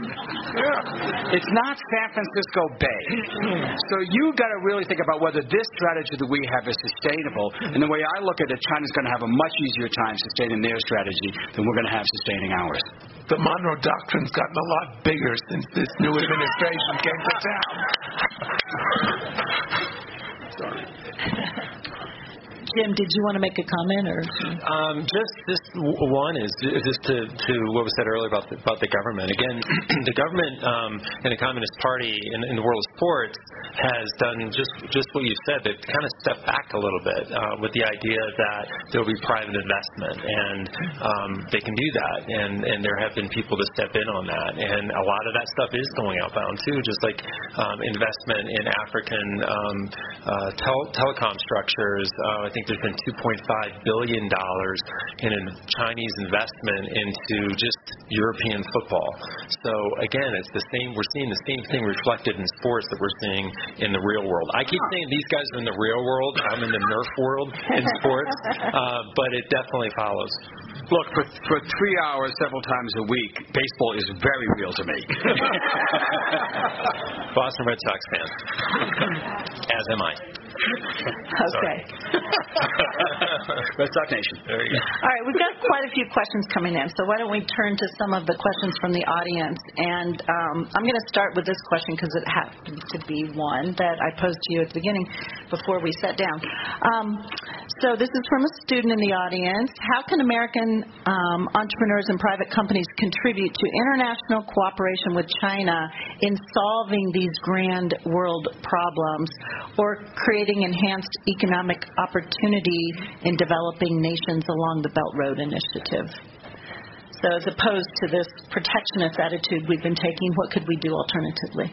Yeah. It's not San Francisco Bay. So you've got to really think about whether this strategy that we have is sustainable. And the way I look at it, China's going to have a much easier time sustaining their strategy than we're going to have sustaining ours. The Monroe Doctrine's gotten a lot bigger since this new administration came to town. Sorry. Jim, did you want to make a comment, or? Um, just, just one is just to, to what was said earlier about the, about the government. Again, the government um, and the Communist Party in, in the world of sports has done just just what you said. They've kind of stepped back a little bit uh, with the idea that there will be private investment, and um, they can do that. And, and there have been people to step in on that. And a lot of that stuff is going outbound too, just like um, investment in African um, uh, tel- telecom structures. Uh, I think there's been two point five billion dollars in a Chinese investment into just European football. So again, it's the same. We're seeing the same thing reflected in sports that we're seeing in the real world. I keep saying these guys are in the real world. I'm in the Nerf world in sports, uh, but it definitely follows. Look, for, for three hours several times a week, baseball is very real to me. Boston Red Sox fan, as am I. Okay. Red Sox Nation. There you go. All right, we've got quite a few questions coming in, so why don't we turn to some of the questions from the audience. And um, I'm going to start with this question because it happens to be one that I posed to you at the beginning before we sat down. Um, so this is from a student in the audience. How can American um, entrepreneurs and private companies contribute to international cooperation with China in solving these grand world problems or creating enhanced economic opportunity in developing nations along the Belt Road Initiative? So as opposed to this protectionist attitude we've been taking, what could we do alternatively?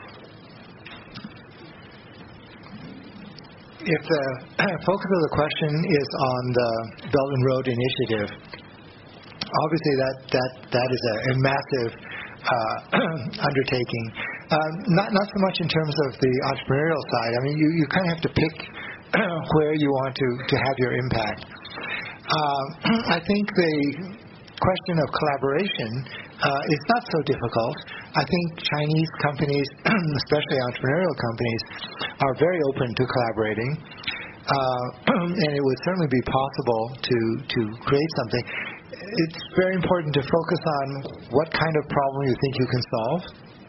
If the focus of the question is on the Belt and Road Initiative, obviously that, that, that is a, a massive uh, undertaking. Um, not, not so much in terms of the entrepreneurial side. I mean, you, you kind of have to pick where you want to, to have your impact. Uh, I think the question of collaboration uh, is not so difficult. I think Chinese companies, especially entrepreneurial companies, are very open to collaborating, uh, and it would certainly be possible to, to create something. It's very important to focus on what kind of problem you think you can solve.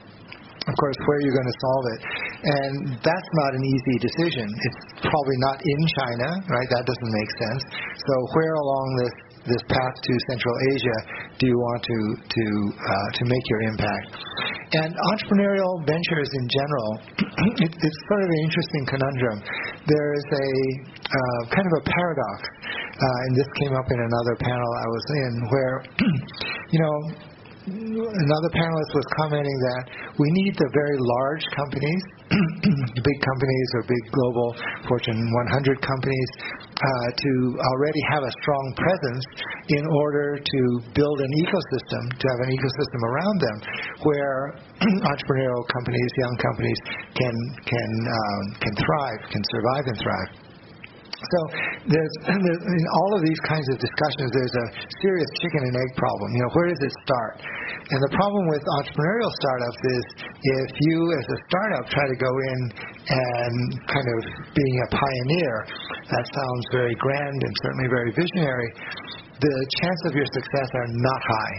Of course, where you're going to solve it. And that's not an easy decision. It's probably not in China, right? That doesn't make sense. So where along this, this path to Central Asia do you want to, to, uh, to make your impact? And entrepreneurial ventures in general, it, it's sort of an interesting conundrum. There is a uh, kind of a paradox, uh, and this came up in another panel I was in, where, you know, another panelist was commenting that we need the very large companies, big companies or big global Fortune one hundred companies, uh, to already have a strong presence in order to build an ecosystem, to have an ecosystem around them where entrepreneurial companies, young companies can can um, can thrive, can survive and thrive. So there's, there's, in all of these kinds of discussions, there's a serious chicken and egg problem. You know, where does it start? And the problem with entrepreneurial startups is if you, as a startup, try to go in and kind of being a pioneer, that sounds very grand and certainly very visionary, the chances of your success are not high.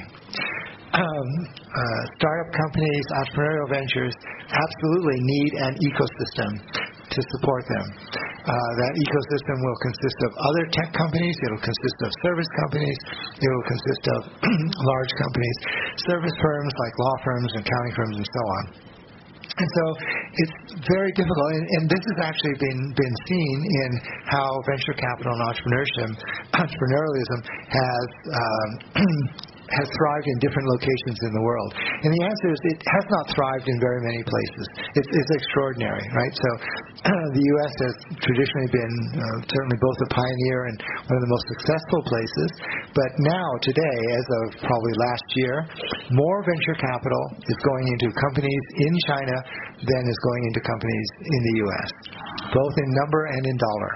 Um, uh, startup companies, entrepreneurial ventures absolutely need an ecosystem to support them. Uh, that ecosystem will consist of other tech companies, it will consist of service companies, it will consist of large companies, service firms like law firms and accounting firms and so on. And so it's very difficult, and, and this has actually been, been seen in how venture capital and entrepreneurship, entrepreneurialism has um, has thrived in different locations in the world. And the answer is it has not thrived in very many places. It's, it's extraordinary, right? So the U S has traditionally been uh, certainly both a pioneer and one of the most successful places. But now, today, as of probably last year, more venture capital is going into companies in China than is going into companies in the U S, both in number and in dollar.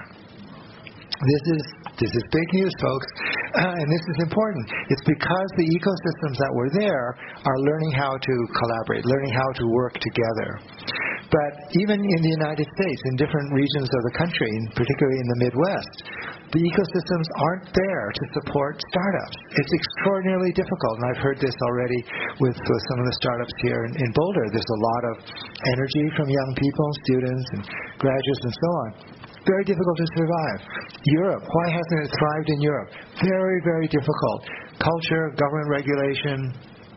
This is this is big news, folks, uh, and this is important. It's because the ecosystems that were there are learning how to collaborate, learning how to work together. But even in the United States, in different regions of the country, and particularly in the Midwest, the ecosystems aren't there to support startups. It's extraordinarily difficult, and I've heard this already with, with some of the startups here in, in Boulder. There's a lot of energy from young people, students, and graduates, and so on. Very difficult to survive. Europe, why hasn't it thrived in Europe? Very, very difficult. Culture, government regulation,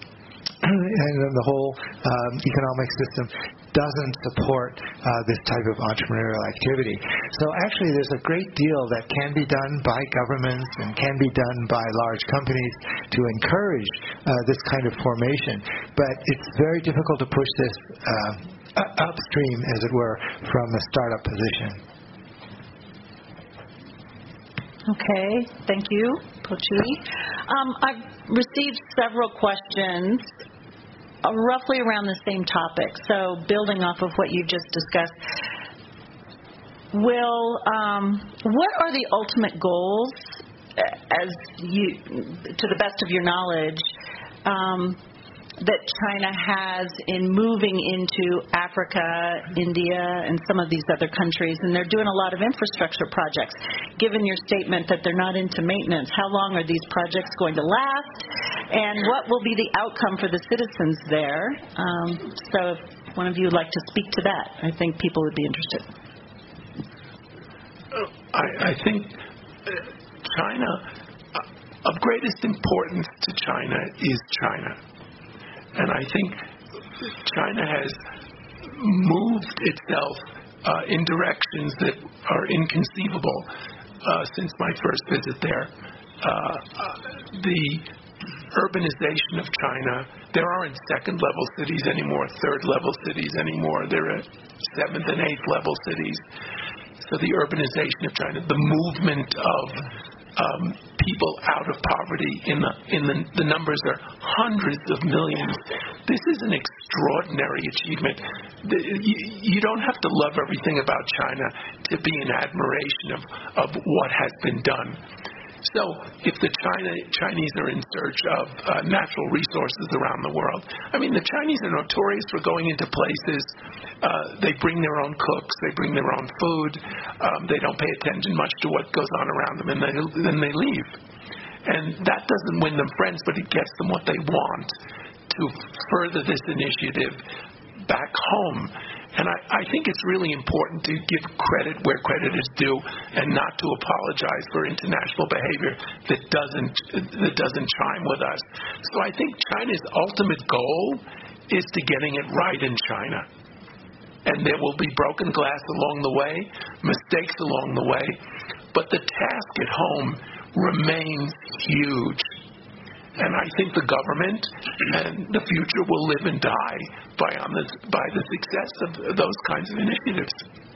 and the whole um, economic system doesn't support uh, this type of entrepreneurial activity. So actually there's a great deal that can be done by governments and can be done by large companies to encourage uh, this kind of formation. But it's very difficult to push this uh, upstream, as it were, from a startup position. Okay, thank you, Pochi. Um, I've received several questions uh, roughly around the same topic. So building off of what you just discussed, will um, what are the ultimate goals, as you, to the best of your knowledge, um, that China has in moving into Africa, India, and some of these other countries, and they're doing a lot of infrastructure projects. Given your statement that they're not into maintenance, how long are these projects going to last, and what will be the outcome for the citizens there? Um, so if one of you would like to speak to that, I think people would be interested. I, I think China, of greatest importance to China is China. And I think China has moved itself uh, in directions that are inconceivable uh, since my first visit there. Uh, uh, the urbanization of China, there aren't second-level cities anymore, third-level cities anymore. There are seventh- and eighth-level cities. So the urbanization of China, the movement of um, people out of poverty, in the in the, the numbers are hundreds of millions. This is an extraordinary achievement. The, you, you don't have to love everything about China to be in admiration of, of what has been done. So if the China, Chinese are in search of uh, natural resources around the world, I mean, the Chinese are notorious for going into places, uh, they bring their own cooks, they bring their own food, um, they don't pay attention much to what goes on around them, and they, then they leave. And that doesn't win them friends, but it gets them what they want to further this initiative back home. And I, I think it's really important to give credit where credit is due and not to apologize for international behavior that doesn't that doesn't chime with us. So I think China's ultimate goal is to getting it right in China. And there will be broken glass along the way, mistakes along the way, but the task at home remains huge. And I think the government and the future will live and die by on the by the success of those kinds of initiatives.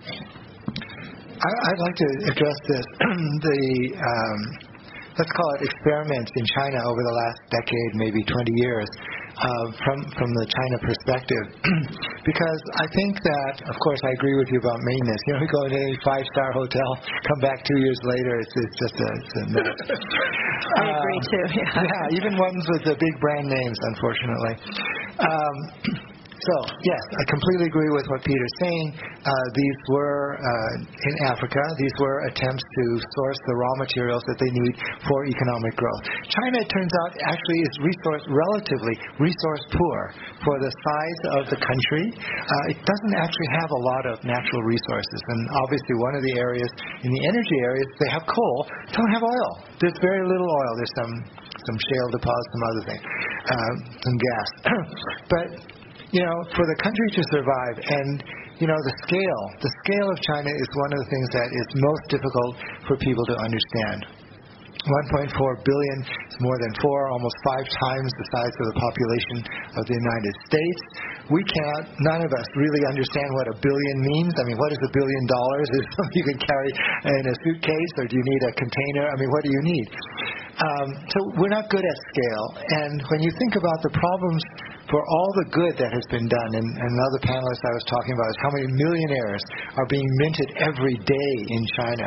I, I'd like to address this. the um, let's call it experiments in China over the last decade, maybe twenty years, uh, from from the China perspective, because I think that, of course, I agree with you about maintenance. You know, we go into any five-star hotel, come back two years later, it's, it's just a, it's a mess. I agree too. Yeah. Yeah, even ones with the big brand names, unfortunately. Um, So, yes, I completely agree with what Peter's saying. Uh, these were, uh, in Africa, these were attempts to source the raw materials that they need for economic growth. China, it turns out, actually is resource, relatively resource poor for the size of the country. Uh, it doesn't actually have a lot of natural resources. And obviously one of the areas, in the energy areas, they have coal, don't have oil. There's very little oil. There's some, some shale deposits, some other things, uh, some gas. But you know, for the country to survive, and, you know, the scale, the scale of China is one of the things that is most difficult for people to understand. one point four billion is more than four, almost five times the size of the population of the United States. We can't, none of us really understand what a billion means. I mean, what is a billion dollars? Is it something you can carry in a suitcase, or do you need a container? I mean, what do you need? Um, so we're not good at scale. And when you think about the problems for all the good that has been done, and, and another panelist I was talking about is how many millionaires are being minted every day in China.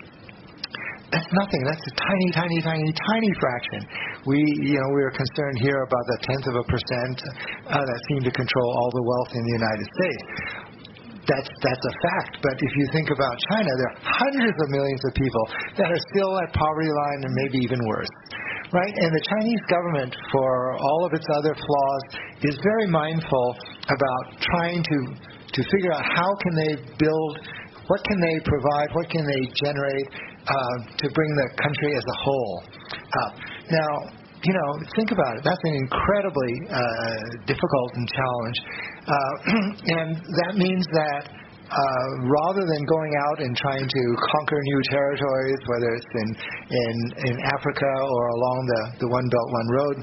That's nothing. That's a tiny, tiny, tiny, tiny fraction. We, you know, we are concerned here about the tenth of a percent uh, that seem to control all the wealth in the United States. That's that's a fact. But if you think about China, there are hundreds of millions of people that are still at poverty line and maybe even worse. Right? And the Chinese government, for all of its other flaws, is very mindful about trying to to figure out how can they build, what can they provide, what can they generate uh, to bring the country as a whole up. Now, you know, think about it. That's an incredibly uh, difficult and challenge. Uh, and that means that Uh, rather than going out and trying to conquer new territories, whether it's in in, in Africa or along the, the One Belt, One Road,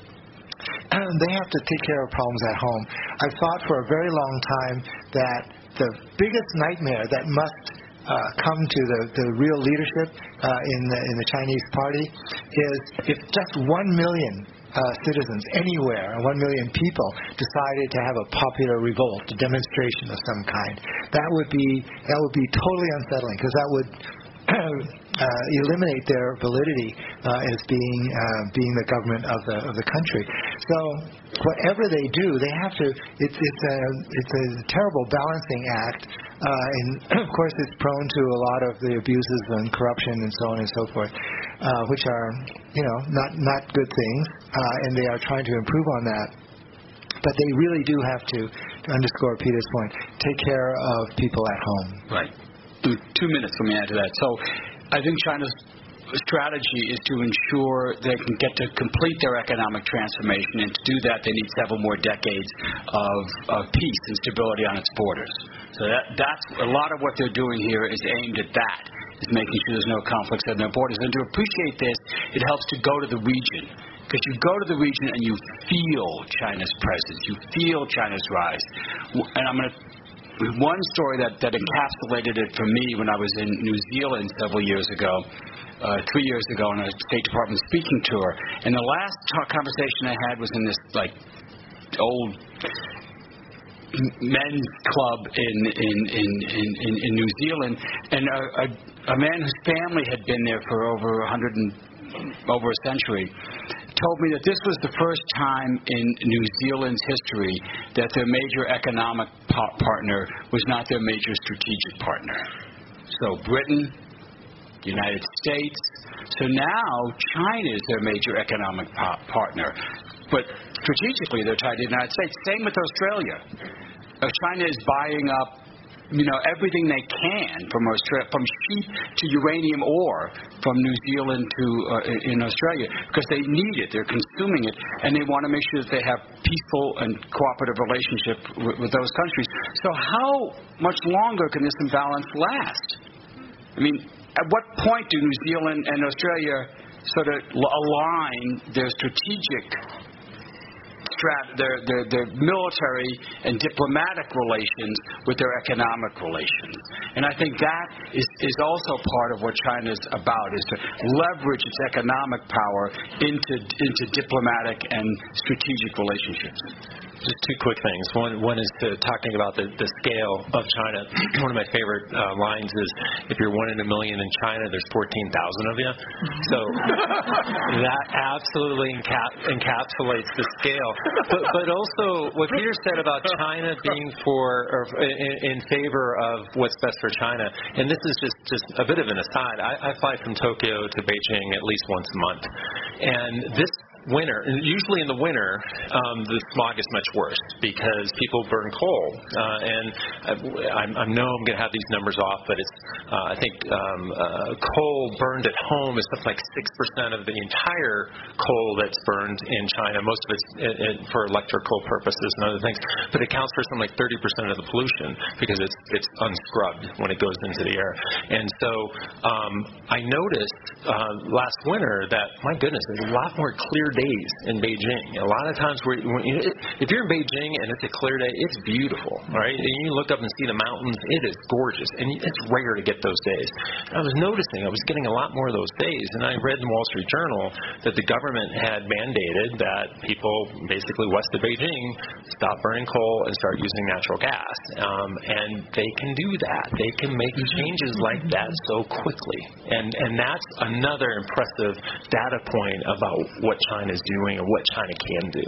they have to take care of problems at home. I've thought for a very long time that the biggest nightmare that must uh, come to the, the real leadership uh, in the in the Chinese Party is if just one million Uh, citizens anywhere, one million people, decided to have a popular revolt, a demonstration of some kind. That would be that would be totally unsettling, because that would uh, eliminate their validity uh, as being uh, being the government of the of the country. So whatever they do, they have to. It's it's a it's a terrible balancing act, uh, and of course it's prone to a lot of the abuses and corruption and so on and so forth, uh, which are you know not not good things, uh, and they are trying to improve on that. But they really do have to, to underscore Peter's point, take care of people at home. Right. Two minutes, let me add to that. So I think China's strategy is to ensure they can get to complete their economic transformation, and to do that they need several more decades of, of peace and stability on its borders. So that, that's a lot of what they're doing here is aimed at that, is making sure there's no conflicts on their borders. And to appreciate this, it helps to go to the region. Because you go to the region and you feel China's presence, you feel China's rise. And I'm going to, one story that, that encapsulated it for me when I was in New Zealand several years ago, uh, three years ago on a State Department speaking tour. And the last talk, conversation I had was in this like old men's club in in, in, in, in, in New Zealand, and a, a, a man whose family had been there for over a hundred and over a century told me that this was the first time in New Zealand's history that their major economic pa- partner was not their major strategic partner. So Britain, the United States. So now China is their major economic pa- partner. But strategically they're tied to the United States. Same with Australia. Uh, China is buying up you know, everything they can from Australia, from sheep to uranium ore from New Zealand to uh, in Australia, because they need it, they're consuming it, and they want to make sure that they have peaceful and cooperative relationship with, with those countries. So how much longer can this imbalance last? I mean, at what point do New Zealand and Australia sort of align their strategic Their, their, their military and diplomatic relations with their economic relations? And I think that is, is also part of what China's about, is to leverage its economic power into, into diplomatic and strategic relationships. Just two quick things. One, one is to talking about the, the scale of China. One of my favorite uh, lines is, if you're one in a million in China, there's fourteen thousand of you. So that absolutely encap- encapsulates the scale. But, but also, what Peter said about China being for, or in, in favor of what's best for China, and this is just, just a bit of an aside. I, I fly from Tokyo to Beijing at least once a month. And this winter, usually in the winter, um, the smog is much worse because people burn coal. Uh, and I, I know I'm going to have these numbers off, but it's uh, I think um, uh, coal burned at home is something like six percent of the entire coal that's burned in China. Most of it's in, in, for electrical purposes and other things, but it counts for something like thirty percent of the pollution because it's it's unscrubbed when it goes into the air. And so um, I noticed uh, last winter that, my goodness, there's a lot more clear days in Beijing. A lot of times, where when you, if you're in Beijing and it's a clear day, it's beautiful, right? And you look up and see the mountains, it is gorgeous, and it's rare to get those days. And I was noticing I was getting a lot more of those days, and I read in the Wall Street Journal that the government had mandated that people basically west of Beijing stop burning coal and start using natural gas, um, and they can do that. They can make changes like that so quickly, and and that's another impressive data point about what China is doing and what China can do.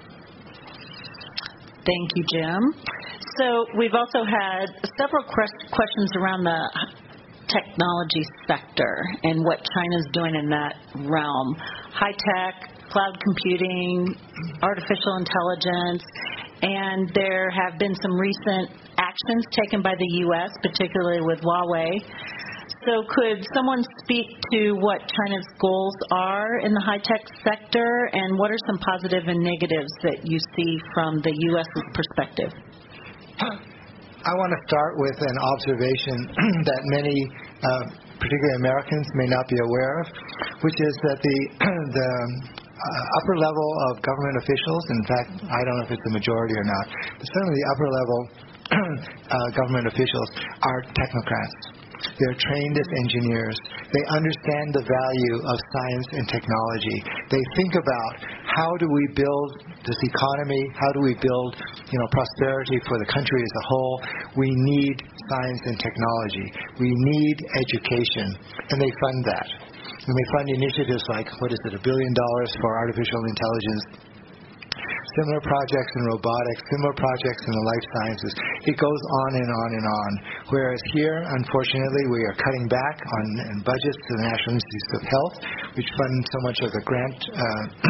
Thank you, Jim. So we've also had several questions around the technology sector and what China's doing in that realm. High tech, cloud computing, artificial intelligence, and there have been some recent actions taken by the U S, particularly with Huawei. So could someone speak to what China's goals are in the high-tech sector, and what are some positive and negatives that you see from the U S's perspective? I want to start with an observation that many, uh, particularly Americans, may not be aware of, which is that the, the uh, upper level of government officials, in fact, I don't know if it's the majority or not, but certainly the upper level uh, government officials are technocrats. They're trained as engineers. They understand the value of science and technology. They think about how do we build this economy, how do we build, you know, prosperity for the country as a whole. We need science and technology. We need education, and they fund that. And they fund initiatives like, what is it, a billion dollars for artificial intelligence, similar projects in robotics, similar projects in the life sciences. It goes on and on and on. Whereas here, unfortunately, we are cutting back on, on budgets to the National Institutes of Health, which fund so much of the grant uh,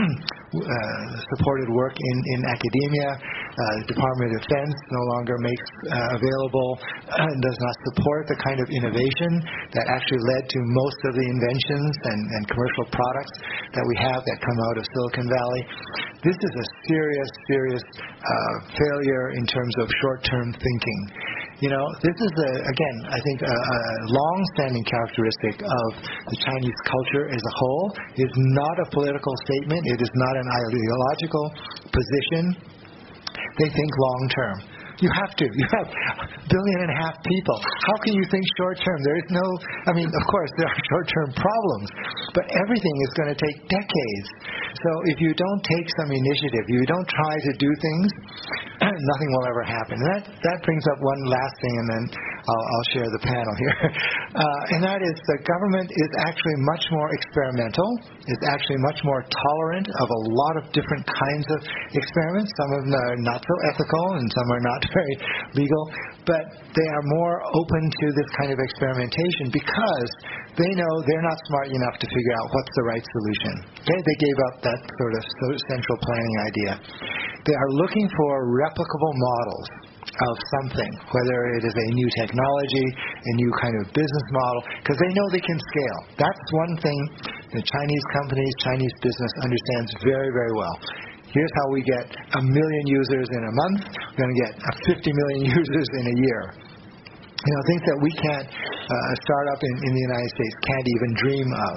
uh, supported work in, in academia. Uh, the Department of Defense no longer makes uh, available, uh, does not support the kind of innovation that actually led to most of the inventions and, and commercial products that we have that come out of Silicon Valley. This is a serious, serious uh, failure in terms of short-term thinking. You know, this is, a, again, I think a, a long-standing characteristic of the Chinese culture as a whole. It is not a political statement. It is not an ideological position. They think long-term. You have to. You have a billion and a half people. How can you think short-term? There is no, I mean, of course, there are short-term problems, but everything is going to take decades. So if you don't take some initiative, you don't try to do things, nothing will ever happen. And that, that brings up one last thing, and then I'll, I'll share the panel here. Uh, and that is the government is actually much more experimental, is actually much more tolerant of a lot of different kinds of experiments. Some of them are not so ethical, and some are not very legal, but they are more open to this kind of experimentation because they know they're not smart enough to figure out what's the right solution. Okay? They gave up that sort of central planning idea. They are looking for replicable models of something, whether it is a new technology, a new kind of business model, because they know they can scale. That's one thing the Chinese companies, Chinese business understands very, very well. Here's how we get a million users in a month. We're going to get fifty million users in a year. You know, things that we can't, uh, a startup in, in the United States can't even dream of.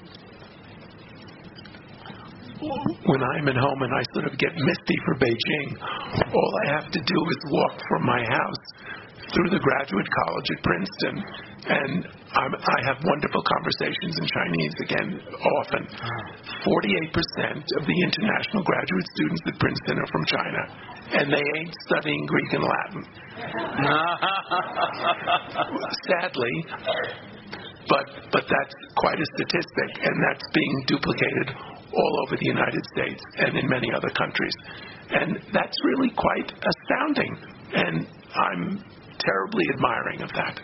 When I'm at home and I sort of get misty for Beijing, all I have to do is walk from my house through the graduate college at Princeton, and I'm, I have wonderful conversations in Chinese again often. forty-eight percent of the international graduate students at Princeton are from China, and they ain't studying Greek and Latin. Sadly, but but that's quite a statistic, and that's being duplicated all over the United States and in many other countries. And that's really quite astounding, and I'm terribly admiring of that.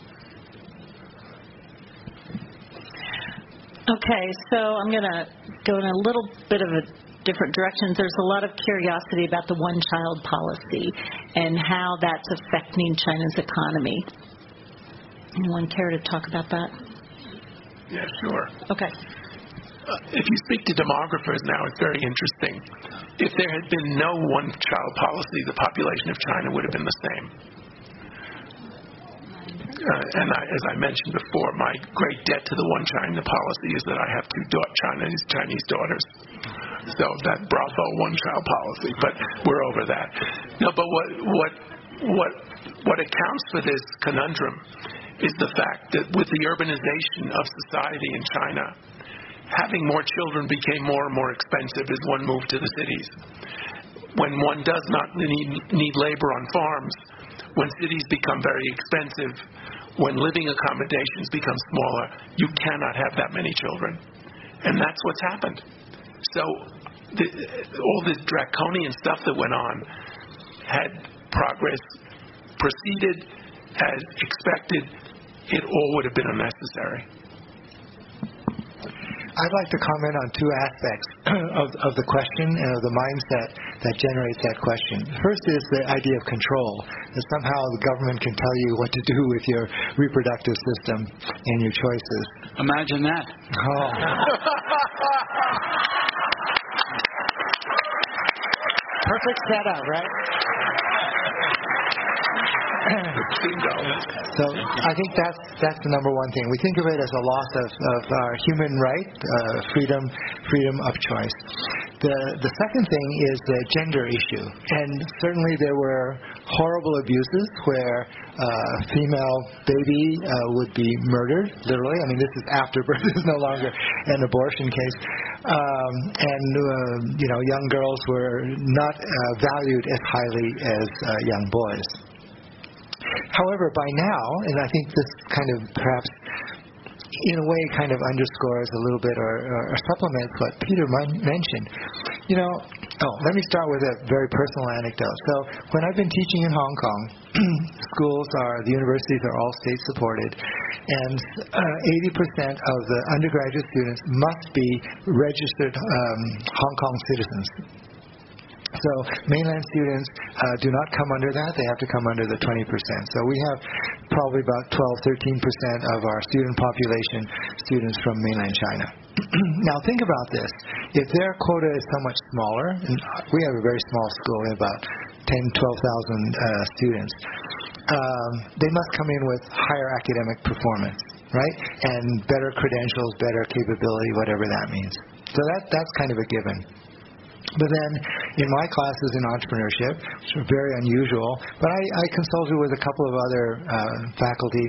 Okay, so I'm going to go in a little bit of a different direction. There's a lot of curiosity about the one-child policy and how that's affecting China's economy. Anyone care to talk about that? Yeah, sure. Okay. Uh, if you speak to demographers now, it's very interesting. If there had been no one-child policy, the population of China would have been the same. Uh, and I, as I mentioned before, my great debt to the One China policy is that I have two da- Chinese Chinese daughters. So that bravo one-child policy, but we're over that. No, but what what what what accounts for this conundrum is the fact that with the urbanization of society in China, having more children became more and more expensive as one moved to the cities. When one does not need, need labor on farms, when cities become very expensive, when living accommodations become smaller, you cannot have that many children. And that's what's happened. So the, all this draconian stuff that went on, had progress proceeded as expected, it all would have been unnecessary. I'd like to comment on two aspects of, of the question and of the mindset that generates that question. First is the idea of control, that somehow the government can tell you what to do with your reproductive system and your choices. Imagine that. Oh. Perfect setup, right? So I think that's that's the number one thing. We think of it as a loss of, of our human right, uh, freedom, freedom of choice. The the second thing is the gender issue, and certainly there were horrible abuses where uh, a female baby uh, would be murdered, literally. I mean, this is after birth; this is no longer an abortion case. Um, and uh, you know, young girls were not uh, valued as highly as uh, young boys. However, by now, and I think this kind of perhaps in a way kind of underscores a little bit or, or, or supplements what Peter mon- mentioned. You know, oh, let me start with a very personal anecdote. So when I've been teaching in Hong Kong, schools are, the universities are all state supported, and uh, eighty percent of the undergraduate students must be registered um, Hong Kong citizens. So mainland students uh, do not come under that. They have to come under the twenty percent. So we have probably about twelve, thirteen percent of our student population students from mainland China. Now think about this. If their quota is so much smaller, and we have a very small school, we have about ten, twelve thousand uh, students, um, they must come in with higher academic performance, right? And better credentials, better capability, whatever that means. So that that's kind of a given. But then in my classes in entrepreneurship, which are very unusual, but I, I consulted with a couple of other uh, faculty,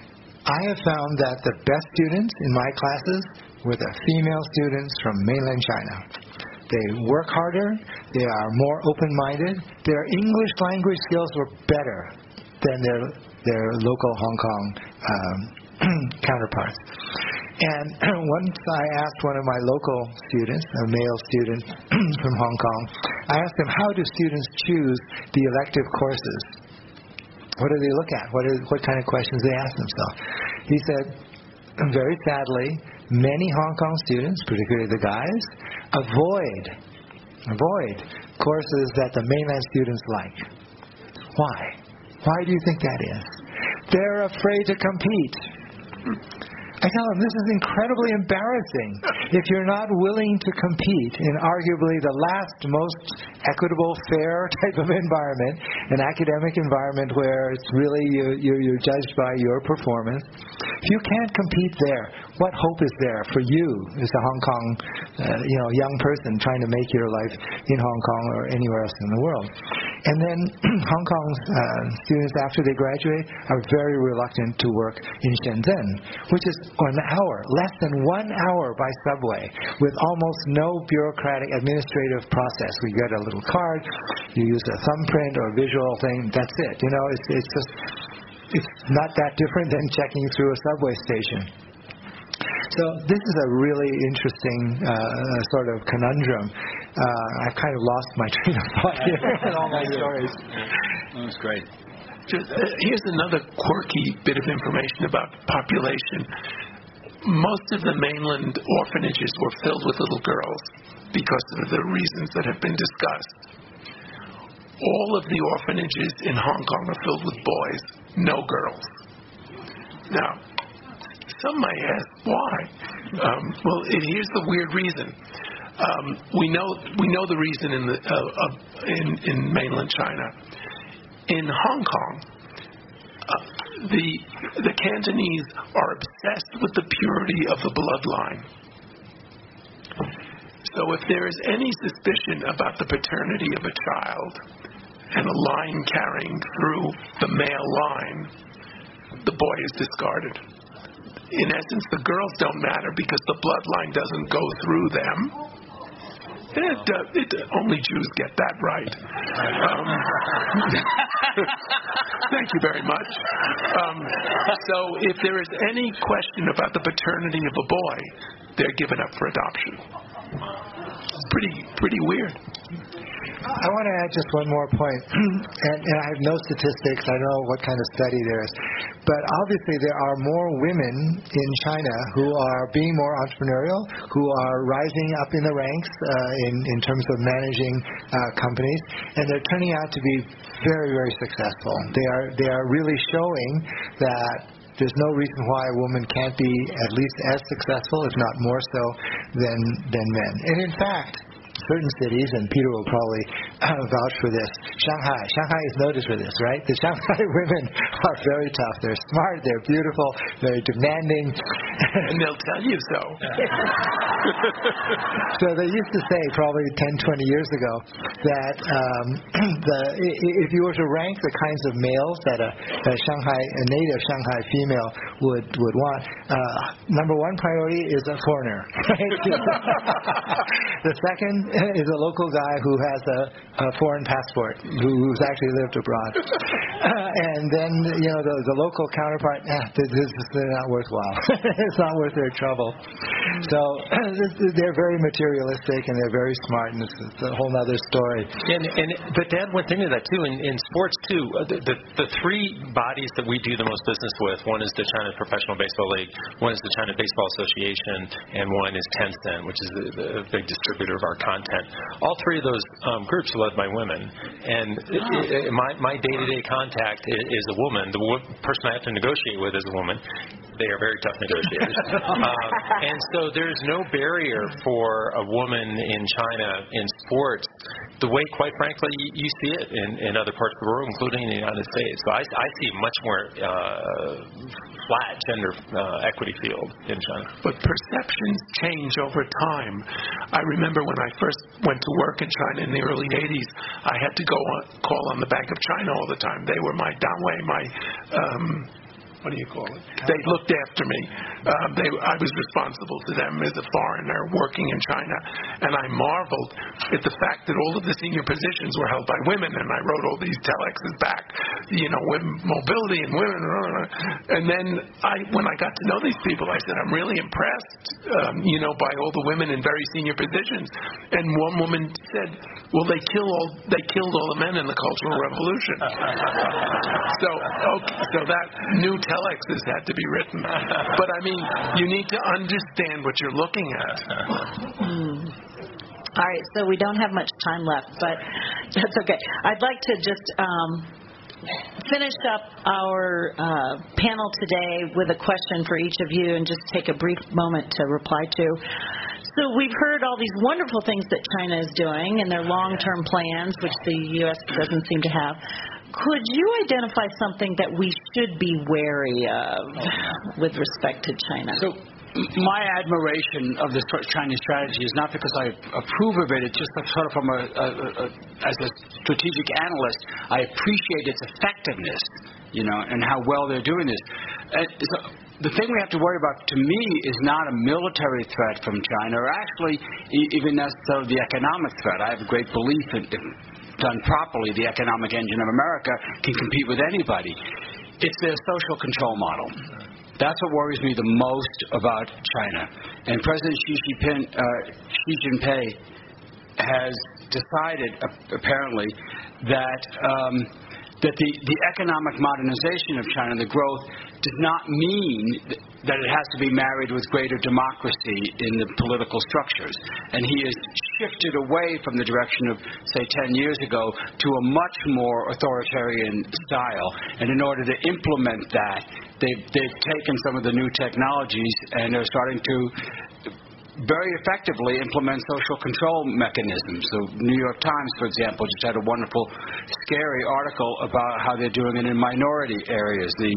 I have found that the best students in my classes were the female students from mainland China. They work harder, they are more open-minded, their English language skills were better than their, their local Hong Kong um, counterparts. And once I asked one of my local students, a male student from Hong Kong, I asked him, how do students choose the elective courses? What do they look at? What, is, what kind of questions they ask themselves? He said, very sadly, many Hong Kong students, particularly the guys, avoid, avoid courses that the mainland students like. Why? Why do you think that is? They're afraid to compete. I tell them, this is incredibly embarrassing if you're not willing to compete in arguably the last most equitable, fair type of environment, an academic environment where it's really you, you're, you're judged by your performance. If you can't compete there, what hope is there for you as a Hong Kong uh, you know, young person trying to make your life in Hong Kong or anywhere else in the world? And then Hong Kong uh, students, after they graduate, are very reluctant to work in Shenzhen, which is an hour, less than one hour by subway, with almost no bureaucratic administrative process. We get a little card, you use a thumbprint or a visual thing, that's it. You know, it's, it's just, it's not that different than checking through a subway station. So this is a really interesting uh, sort of conundrum. Uh, I've kind of lost my train of thought here in all my stories. That was great. Just, uh, here's another quirky bit of information about population. Most of the mainland orphanages were filled with little girls because of the reasons that have been discussed. All of the orphanages in Hong Kong are filled with boys, no girls. Now, some might ask why. Um, well, it, here's the weird reason. Um, we know we know the reason in the uh, uh, in, in mainland China. In Hong Kong, uh, the the Cantonese are obsessed with the purity of the bloodline. So if there is any suspicion about the paternity of a child and a line carrying through the male line, the boy is discarded. In essence, the girls don't matter because the bloodline doesn't go through them. It, uh, it, only Jews get that right. Um, thank you very much. Um, so if there is any question about the paternity of a boy, they're given up for adoption. It's pretty, pretty weird. I want to add just one more point, and, and I have no statistics. I don't know what kind of study there is, but obviously there are more women in China who are being more entrepreneurial, who are rising up in the ranks uh, in, in terms of managing uh, companies, and they're turning out to be very, very successful. They are they are really showing that there's no reason why a woman can't be at least as successful, if not more so, than than men. And in fact, certain cities, and Peter will probably vouch for this. Shanghai. Shanghai is noted for this, right? The Shanghai women are very tough. They're smart. They're beautiful. Very demanding. And they'll tell you so. So they used to say probably ten, twenty years ago that um, the, if you were to rank the kinds of males that a, a Shanghai, a native Shanghai female would would want, uh, number one priority is a foreigner. The second is a local guy who has a, a foreign passport, who, who's actually lived abroad. Uh, and then, you know, the, the local counterpart, eh, this, this is not worthwhile. It's not worth their trouble. So they're very materialistic and they're very smart, and it's, it's a whole other story. And, and but to add one thing to that too, in, in sports too, the, the the three bodies that we do the most business with, one is the China Professional Baseball League, one is the China Baseball Association, and one is Tencent, which is the, the big distributor of our content. All three of those um, groups are led by women, and it, it, my my day-to-day contact is, is a woman. The wo- person I have to negotiate with is a woman. They are very tough negotiators. um, and so there's no barrier for a woman in China in sports the way, quite frankly, you, you see it in, in other parts of the world, including in the United States. So I, I see much more uh, flat gender uh, equity field in China. But perceptions change over time. I remember when I first went to work in China in the early eighties, I had to go on, call on the Bank of China all the time. They were my Danwei, my... Um, what do you call it? They looked after me. Uh, they, I was responsible to them as a foreigner working in China. And I marveled at the fact that all of the senior positions were held by women, and I wrote all these telexes back, you know, women, mobility and women. And then I, when I got to know these people, I said, I'm really impressed, um, you know, by all the women in very senior positions. And one woman said, well, they kill all, they killed all the men in the Cultural Revolution. so, okay, so that new telexes had to be written. But I mean, you need to understand what you're looking at. Mm. All right, so we don't have much time left, but that's okay. I'd like to just um, finish up our uh, panel today with a question for each of you and just take a brief moment to reply to. So we've heard all these wonderful things that China is doing and their long-term plans, which the U S doesn't seem to have. Could you identify something that we should be wary of with respect to China? So my admiration of the Chinese strategy is not because I approve of it. It's just sort of from a, a, a as a strategic analyst, I appreciate its effectiveness, you know, and how well they're doing this. And so the thing we have to worry about, to me, is not a military threat from China, or actually even necessarily the economic threat. I have a great belief in, in done properly, the economic engine of America can compete with anybody. It's their social control model. That's what worries me the most about China. And President Xi Jinping, uh, Xi Jinping has decided, uh, apparently, that um, that the, the economic modernization of China, the growth, does not mean that it has to be married with greater democracy in the political structures. And he has shifted away from the direction of, say, ten years ago to a much more authoritarian style. And in order to implement that, they've, they've taken some of the new technologies and are starting to very effectively implement social control mechanisms. So New York Times, for example, just had a wonderful, scary article about how they're doing it in minority areas. The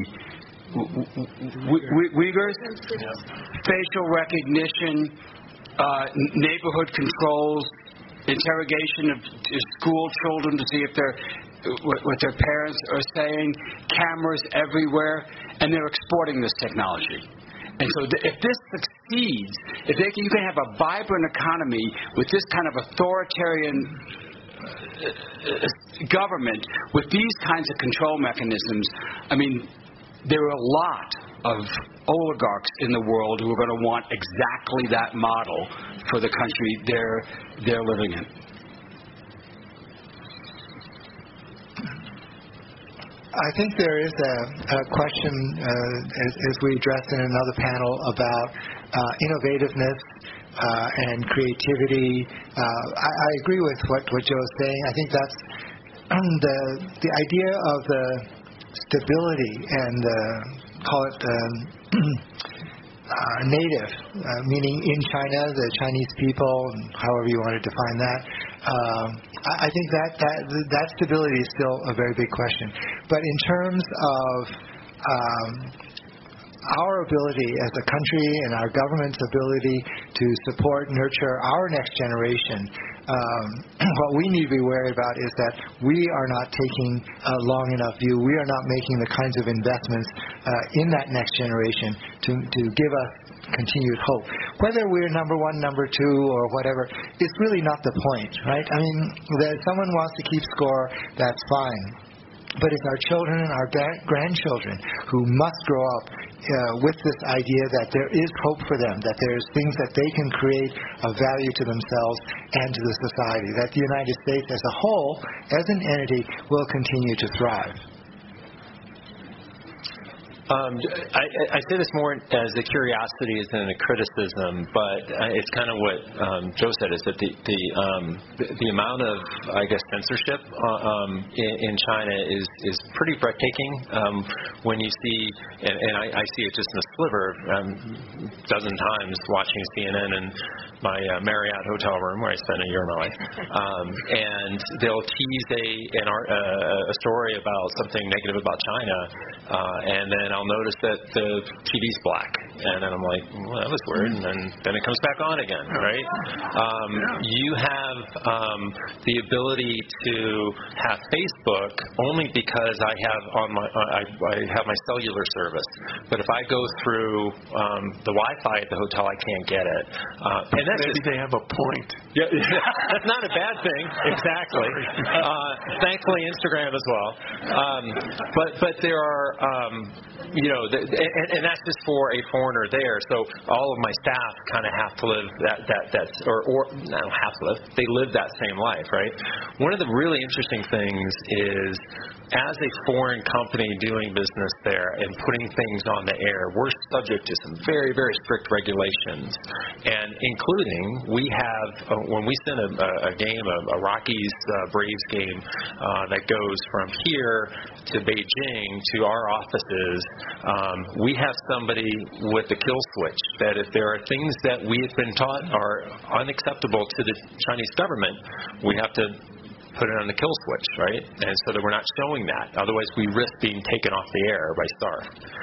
Uyghurs, facial recognition, uh, neighborhood controls, interrogation of school children to see if they're what their parents are saying, cameras everywhere, and they're exporting this technology. And so th- if this succeeds, if they can, you can have a vibrant economy with this kind of authoritarian uh, government with these kinds of control mechanisms, I mean, there are a lot of oligarchs in the world who are going to want exactly that model for the country they're, they're living in. I think there is a, a question, uh, as, as we addressed in another panel, about uh, innovativeness uh, and creativity. Uh, I, I agree with what, what Joe is saying. I think that's um, the the idea of the stability and uh, call it um, uh, native, uh, meaning in China, the Chinese people, however you want to define that. Um, I, I think that, that that stability is still a very big question. But in terms of um, our ability as a country and our government's ability to support, nurture our next generation, um, what we need to be wary about is that we are not taking a long enough view. We are not making the kinds of investments uh, in that next generation to, to give us continued hope. Whether we're number one, number two, or whatever, it's really not the point, right? I mean, that someone wants to keep score, that's fine. But it's our children and our ga- grandchildren who must grow up uh, with this idea that there is hope for them, that there's things that they can create of value to themselves and to the society, that the United States as a whole, as an entity, will continue to thrive. Um, I, I say this more as a curiosity than a criticism, but uh, it's kind of what um, Joe said, is that the the, um, the the amount of, I guess, censorship uh, um, in, in China is is pretty breathtaking. Um, when you see, and, and I, I see it just in a sliver, um, a dozen times watching C N N in my uh, Marriott hotel room where I spent a year of my life, um, and they'll tease a an art, uh, a story about something negative about China, uh, and then I'll notice that the T V's black, and then I'm like, well, that was weird, and then, then it comes back on again, right? Um, you have um, the ability to have Facebook only because I have on my I, I have my cellular service, but if I go through um, the Wi-Fi at the hotel, I can't get it, uh, and that's Maybe just, they have a point. Yeah, that's not a bad thing, exactly. Uh, thankfully, Instagram as well, um, but but there are. Um, You know, the, and, and that's just for a foreigner there. So all of my staff kind of have to live that that that's or or no have to live. They live that same life, right? One of the really interesting things is, as a foreign company doing business there and putting things on the air, we're subject to some very very strict regulations, and including we have uh, when we send a, a game, a, a Rockies uh, Braves game uh, that goes from here to Beijing to our offices. Um, we have somebody with the kill switch that if there are things that we have been taught are unacceptable to the Chinese government, we have to put it on the kill switch, right? And so that we're not showing that. Otherwise, we risk being taken off the air by Star.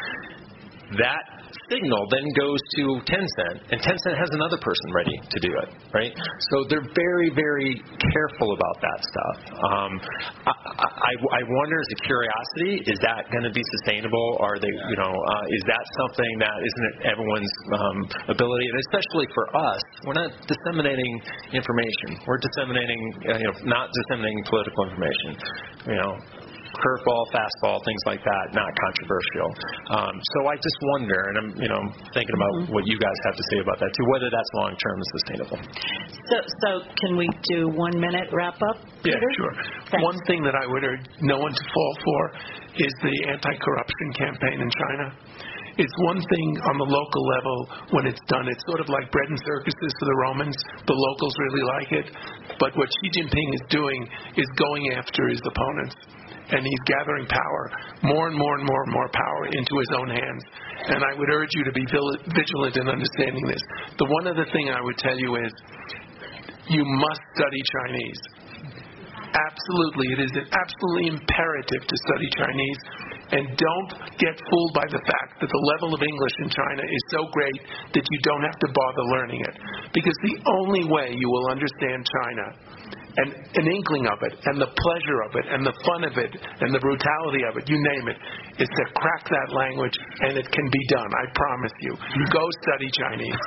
That signal then goes to Tencent, and Tencent has another person ready to do it, right? So they're very, very careful about that stuff. Um, I, I, I wonder, as a curiosity, is that going to be sustainable? Are they, you know, uh, is that something that isn't everyone's um, ability? And especially for us, we're not disseminating information. We're disseminating, uh, you know, not disseminating political information. You know. Curveball, fastball, things like that, not controversial. Um, so I just wonder, and I'm, you know, thinking about mm-hmm. what you guys have to say about that too, whether that's long-term sustainable. So, so can we do one minute wrap up? Yeah, Peter? sure. Thanks. One thing that I would urge no one to fall for is the anti-corruption campaign in China. It's one thing on the local level when it's done. It's sort of like bread and circuses for the Romans. The locals really like it. But what Xi Jinping is doing is going after his opponents. And he's gathering power, more and more and more and more power into his own hands. And I would urge you to be vigilant in understanding this. The one other thing I would tell you is you must study Chinese. Absolutely. It is absolutely imperative to study Chinese. And don't get fooled by the fact that the level of English in China is so great that you don't have to bother learning it. Because the only way you will understand China, and an inkling of it, and the pleasure of it, and the fun of it, and the brutality of it, you name it, is to crack that language, and it can be done, I promise you. Go study Chinese.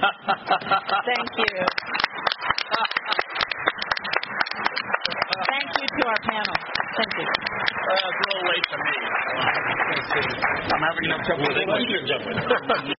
Thank you. Thank you to our panel. Thank you. Uh, it's a little late for me. I'm having enough trouble with English.